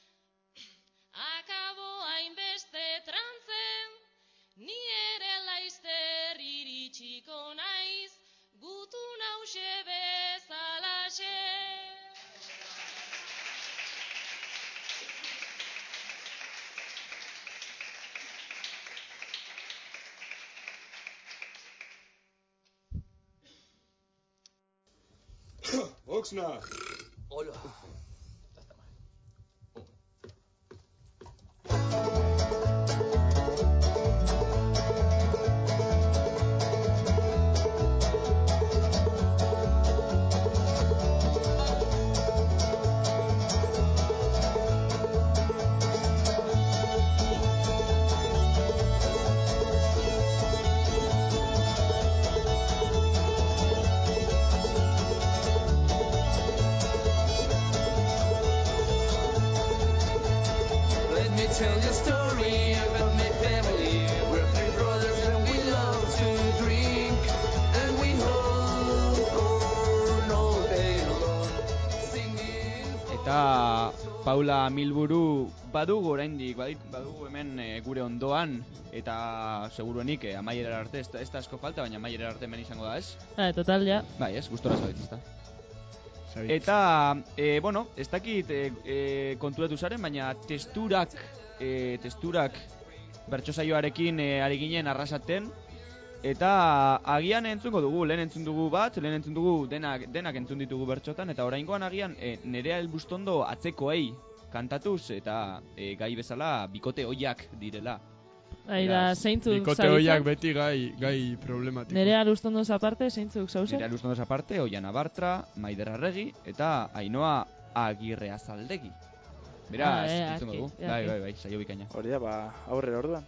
akabo hainbeste trantzen, ni ere laizter iritsiko naiz, gutun hause bezalaxe. Oxnard. Hola. Let me tell you a story about my family. We're three brothers and we love to drink. And we hold on all day long, singing. Eta Paula Milburu badugu oraindik, badugu hemen e, gure ondoan, eta seguruenik e, amaierara arte, ez, ez da asko falta, baina amaierara arte hemen izango da, ez? Ah, total, ja. Bai, ez, gustora zabitz, ezta. Eta, e, bueno, ez dakit e, e, konturatu zaren, baina testurak, e, testurak bertso saioarekin e, ari ginen arrasaten, eta agian entzungo dugu, lehen entzun dugu bat, lehen entzun dugu denak, denak entzun ditugu bertxotan, eta oraingoan agian e, Nerea Elbustondo atzekoei kantatuz, eta e, gai bezala bikote oiak direla. Aida, zeintzuk bikote oiak beti gai, gai problematiko. Nerea Elbustondoz aparte, zeintzuk zauzen? Nerea Elbustondoz aparte, Oiana Bartra, Maider Arregi, eta Ainhoa Agirre Azaldegi. Beraz, ah, eh, entzungo aki, dugu. aki. Bai, bai, bai, saio bikaina. Hori da, ba, aurrera orduan.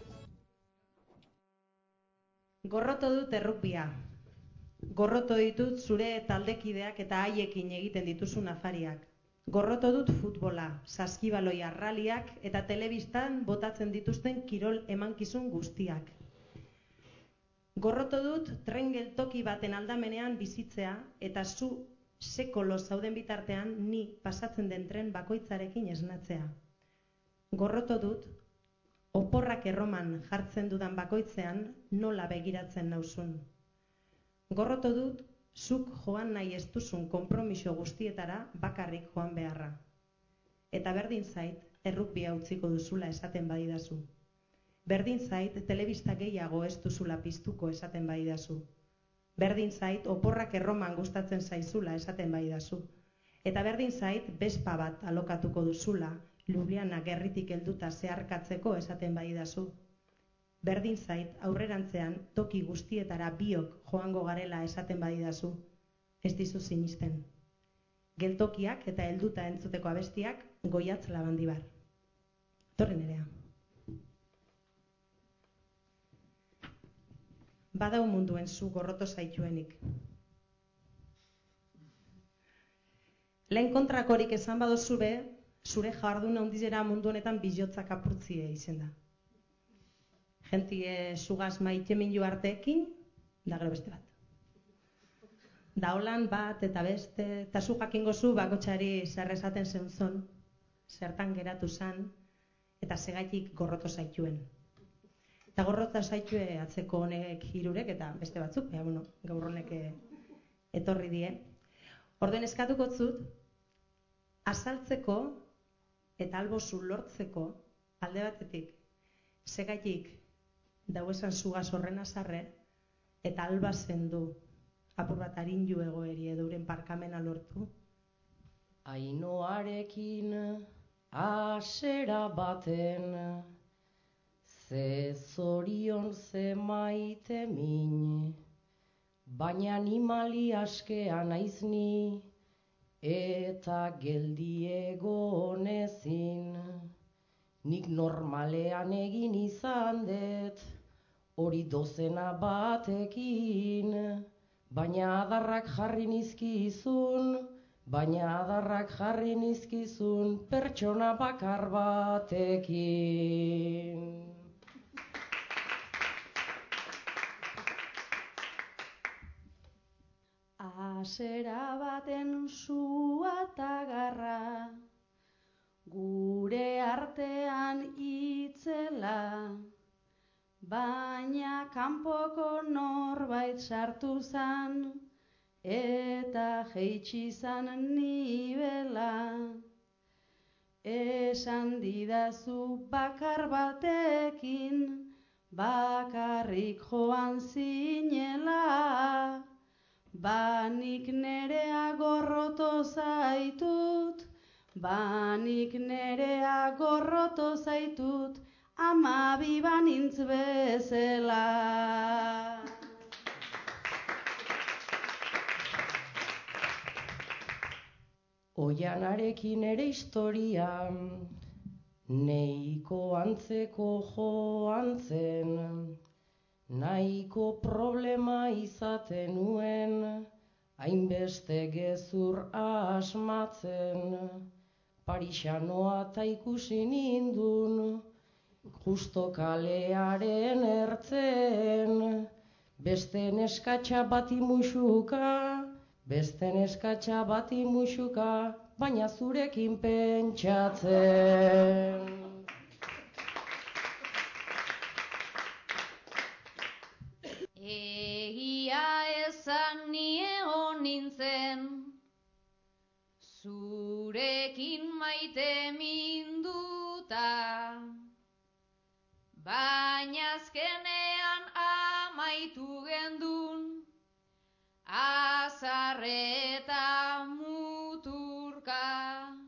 Gorroto dut errukbia. Gorroto ditut zure taldekideak eta haiekin egiten dituzun afariak. Gorroto dut futbola, saskibaloi arraliak eta telebistan botatzen dituzten kirol emankizun guztiak. Gorroto dut tren geltoki baten aldamenean bizitzea eta zu sekolo zauden bitartean ni pasatzen den tren bakoitzarekin esnatzea. Gorroto dut oporrak erroman jartzen dudan bakoitzean nola begiratzen nauzun. Gorroto dut zuk joan nahi ez duzun konpromiso guztietara bakarrik joan beharra. Eta berdin zait, errukbia utziko duzula esaten badidazu. Berdin zait, telebista gehiago ez duzula piztuko esaten badidazu. Berdin zait, oporrak erroman gustatzen zaizula esaten badidazu. Eta berdin zait, bespa bat alokatuko duzula, Ljubljana gerritik helduta zeharkatzeko esaten badidazu. Berdin zait, aurrerantzean toki guztietara biok joango garela esaten badidazu. Ez dizu sinisten. Geltokiak eta helduta entzuteko abestiak Goiatz Labandibar. Torri Nerea. Badau munduen zu gorroto zaituenik. Lehen kontrakorik esan badozu be, zure jardun handizera mundu honetan bizotzak apurtzie izen da. Gentie sugaz maite minju arteekin, da gero beste bat. Da holan bat eta beste, eta zu jakingo zu bakotxari zer esaten zeunzon, zertan geratu zan, eta segaitik gorroto zaituen. Eta gorroto zaitue atzeko honek hirurek eta beste batzuk, baina bueno, gaur honek etorri die. Orduen eskatuko zut, azaltzeko eta albozu lortzeko alde batetik, segaitik dauesan zugaz horren azarre, eta alba zendu apur bat arinju egoeri edo euren parkamena lortu. Ainoarekin asera baten, ze zorion ze maite min, baina animali askea naiz ni, eta geldiego honezin. Nik normalean egin izan dut, hori dozena batekin, baina adarrak jarri nizkizun, baina adarrak jarri nizkizun pertsona bakar batekin. Asera baten sua eta garra, gure artean itzela, baina kanpoko norbait sartu zan, eta jeitsi zan nibela. Esan didazu bakar batekin, bakarrik joan zinela, banik nerea gorroto zaitut, banik nerea gorroto zaitut, amabi banintz bezala. Oianarekin ere historia, neiko antzeko joan zen, nahiko problema izaten nuen, hainbeste gezur asmatzen, Parixanoa ta ikusi nindun, justo kalearen ertzen, beste neskatxa bati musuka, beste neskatxa bati musuka, baina zurekin pentsatzen. Egia esan ni egon nintzen, zurekin maite minduta, baina azkenean amaitu gendun, azarreta muturka,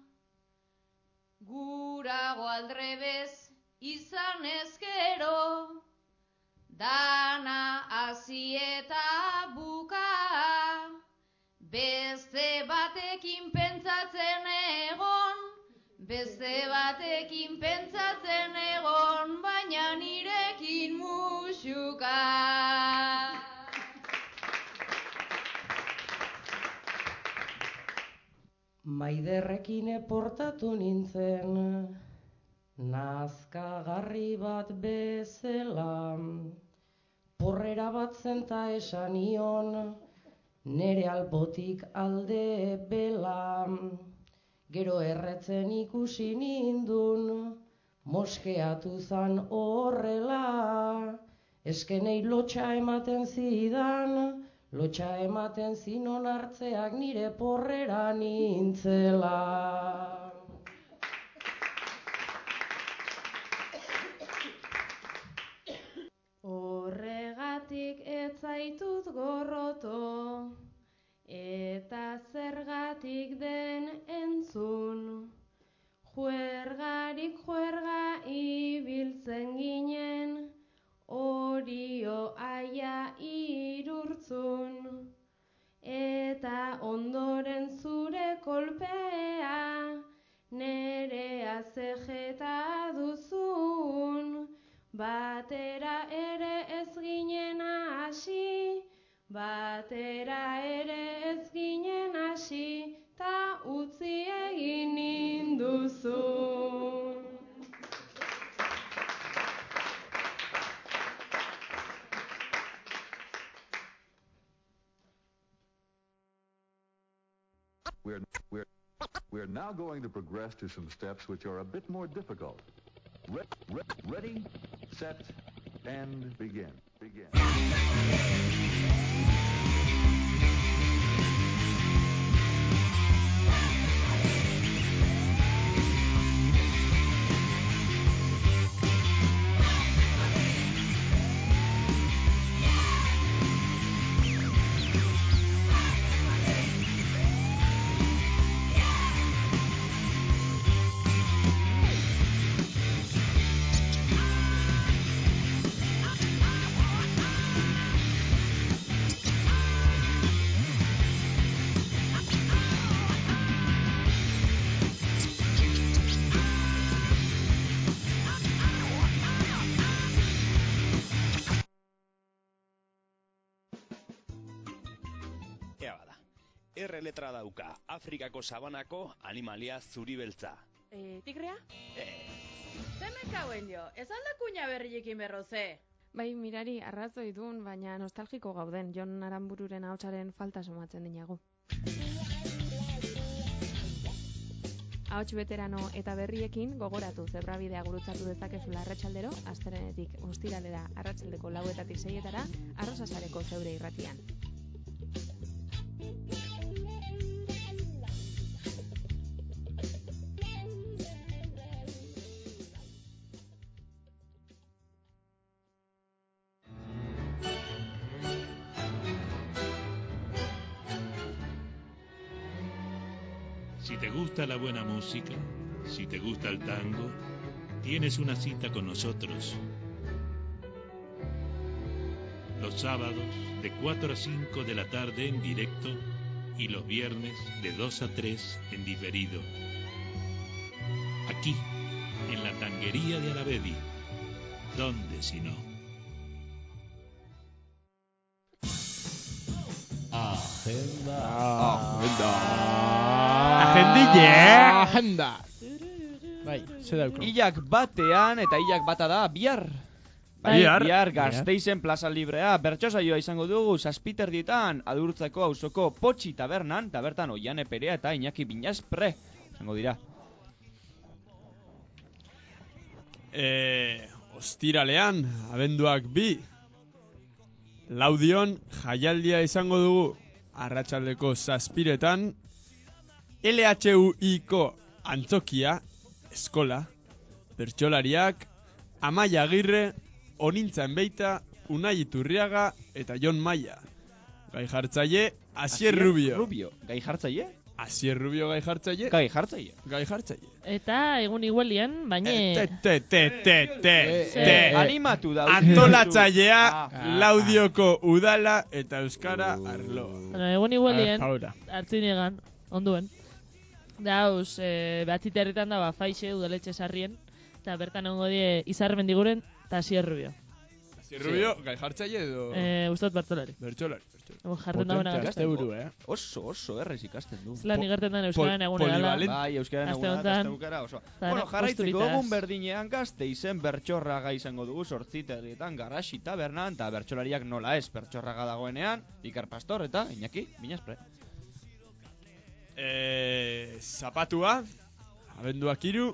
gurago aldrebez izan ezkero, dana hasi eta buka, beste batekin pentsatzen egon, beste batekin pentsatzen egon, baina nirekin musuka. Maiderrekin eportatu nintzen, nazkagarri bat bezala, porrera bat zenta esan nion, nere albotik alde bela, gero erretzen ikusi nindun, moskeatu zan horrela, eskenei lotxa ematen zidan, lotxa ematen zinon hartzeak nire porrera nintzela. Horregatik ez zaitut gorroto, eta zergatik den entzun, juergarik juerga ibiltzen ginen, orio aia irurtzun, eta ondoren zure kolpea, nerea zejeta duzun, batera ere ez ginen hasi, batera ere ez ginen hasi, ta utzi egin ninduzun. We're, we're, we're now going to progress to some steps which are a bit more difficult. Re re ready, set, and begin. Begin. R letra dauka, Afrikako sabanako animalia zuri-beltza. E, tigrea? E... Zemen kauen jo, ez aldakuina berriekin berroze? Bai, mirari, arrazoi dun, baina nostalgiko gauden, Jon Aranbururen ahotsaren falta somatzen dinagu. Ahots beterano eta berriekin gogoratu zebrabidea gurutzatu dezakezula arratsaldero, astelehenetik ostiralera arratsaldeko lauetatik seietara, Arrosasareko zeure irratian. Si te gusta la buena música, si te gusta el tango, tienes una cita con nosotros. Los sábados de cuatro a cinco de la tarde en directo y los viernes de dos a tres en diferido. Aquí, en la tanguería de Alavedi. ¿Dónde si no? Agenda. Agendilla. Agenda. Bai, ze dauko. Ilak batean eta ilak bata da bihar. Bai, Bihar. bihar Gasteizen plaza librea, bertso saioa izango dugu zazpiterdietan Adurtzeko auzoko Potxi tabernan, eta bertan Oiane Perea eta Iñaki Binaspre izango dira. E, ostiralean, abenduak bi, Laudion jaialdia izango dugu arratsaldeko zazpiretan, L H U I-ko antzokia, eskola, bertsolariak, Amaia Agirre, Onintza Enbeita, Unai Iturriaga eta Jon Maia. Gai jartzaile, Asier Rubio. Rubio. Gai jartzaile? Asier Rubio gai jartzaile. Gai jartzaile. Gai jartzaile. Eta egun igualian, baina... Te, te, te, te, te, te. Animatu da. Antolatzailea, Laudioko udala eta Euskara arloa. Bueno, egun igualien, hartzin egan, onduen. Dauz, e, behatziterritan da, ba, faixe, udaletxe sarrien, eta bertan egongo die Izar Mendiguren eta Asier Rubio. Asier Rubio, gai jartzaile edo... Eh, ustot bertolari. Bertsolari. Egon jarten da buena gazte. eh? Oso, oso errez ikasten du. Zelan igerten den Euskararen egun edala. Bai, Euskararen egun edala, azte bukara oso. Bueno, jarraitzeko egun berdinean Gasteizen bertxorraga izango dugu sortziterrietan, Garrasi tabernan, eta bertsolariak nola ez bertxorraga dagoenean, Ikar Pastor eta Iñaki Binaspre. Eh, zapatua, abenduak hiru,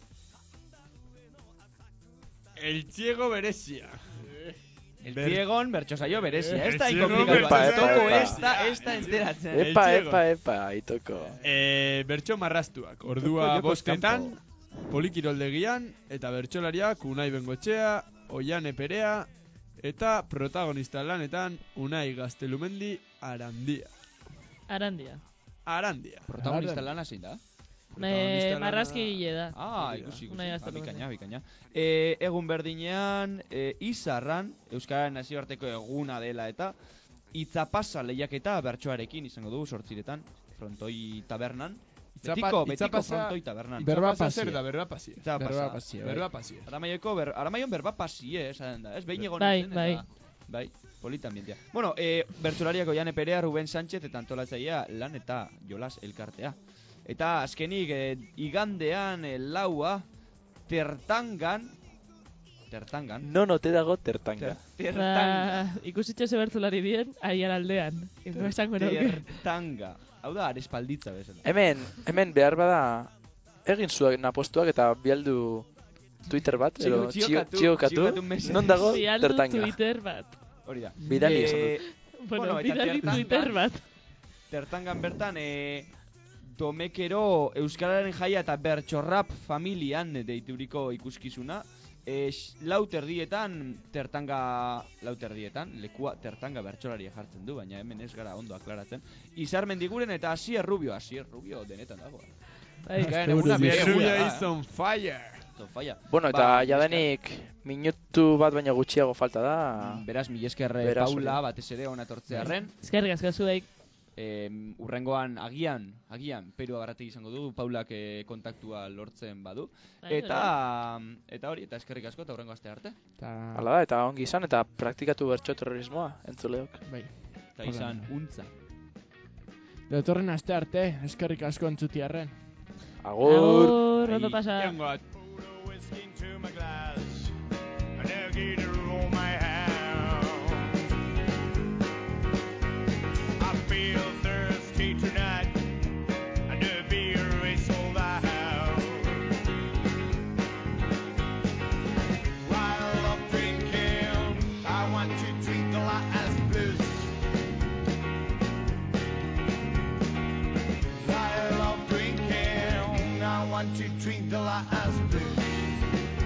El Ciego berezia. El Ciegon bertso saio berezia. Ez da El inkomplikatu. Epa, Ez epa, toko epa. ez da, ez da enteratzen. Epa, epa, epa, aitoko. Eh, bertso marrastuak, ordua Joko bostetan, Polikiroldegian, eta bertsolariak Unai Bengoetxea, Oiane Perea, eta protagonista lanetan Unai Gaztelumendi Arandia. Arandia. Arandia. Protagonista lana zein da? Me, marrazki gile da. Ah, ikusi, ikusi. Unai Ah, Gaztelumendi. bikaina, bikaina. E, egun berdinean, e, Izarran, Euskararen nazioarteko eguna dela eta Itzapasa lehiaketa bertsoarekin izango dugu sortziretan, Frontoi tabernan. Betiko, betiko Frontoi tabernan. Berba pasie. Zer da, berba pasie. Berba pasie, bai. Berba pasie. Aramaioko, ber, Aramaion berba pasie, esaten da, ez? Behin egon Bai, zen, bai. eta... Bai, polita ambientea. Bueno, e, bertsolariak Oiane Perea, Ruben Sánchez eta antolatzailea lan eta jolas elkartea. Eta azkenik, e, igandean e, laua, tertangan, tertangan. No, no, te dago tertanga. Ter, tertanga. Ba, ikusitxo ze bertzulari dien, aian aldean. Ingo esango nuke. Tertanga. Hau da, arespalditza bezala. Hemen, hemen behar bada, egin zuak napostuak eta bialdu Twitter bat, edo Txiokatu, txiokatu, txiokatu mesedez. non dago Bialdu tertanga. Twitter bat. Hori da. Bidali Eh, esan dut. Bueno, eta bidali tertangan- Twitter bat. Tertangan bertan, e, Domekero Euskararen jaia eta bertxorrap familian deituriko ikuskizuna. E, lauterdietan, tertanga, lauterdietan, lekua tertanga bertxolaria jartzen du, baina hemen ez gara ondo aklaratzen. Izar Mendiguren eta Asier Rubio, Asier Rubio denetan dago. Bai, Euskararen eguna bere eguna Rubio da, is eh? on fire. On fire. Bueno, eta Ba, jadanik minutu bat baino gutxiago falta da. Beraz, mil esker eh, Beraz, Paula hori. batez ere ona etortzearren. Eskerrik asko zueik. Eh, urrengoan agian, agian Perua Barratek izango du, Paulak eh, kontaktua lortzen badu. Bai, Eta eta hori, eta eskerrik asko eta urrengo aste arte. Hala da, eta ongi izan, eta praktikatu bertso terrorismoa, entzuleok. Bai. Eta izan, untza. Datorren aste arte, eskerrik asko entzutiarren. Agur. Agur, ondo pasa. Jongoat. To drink the last blues.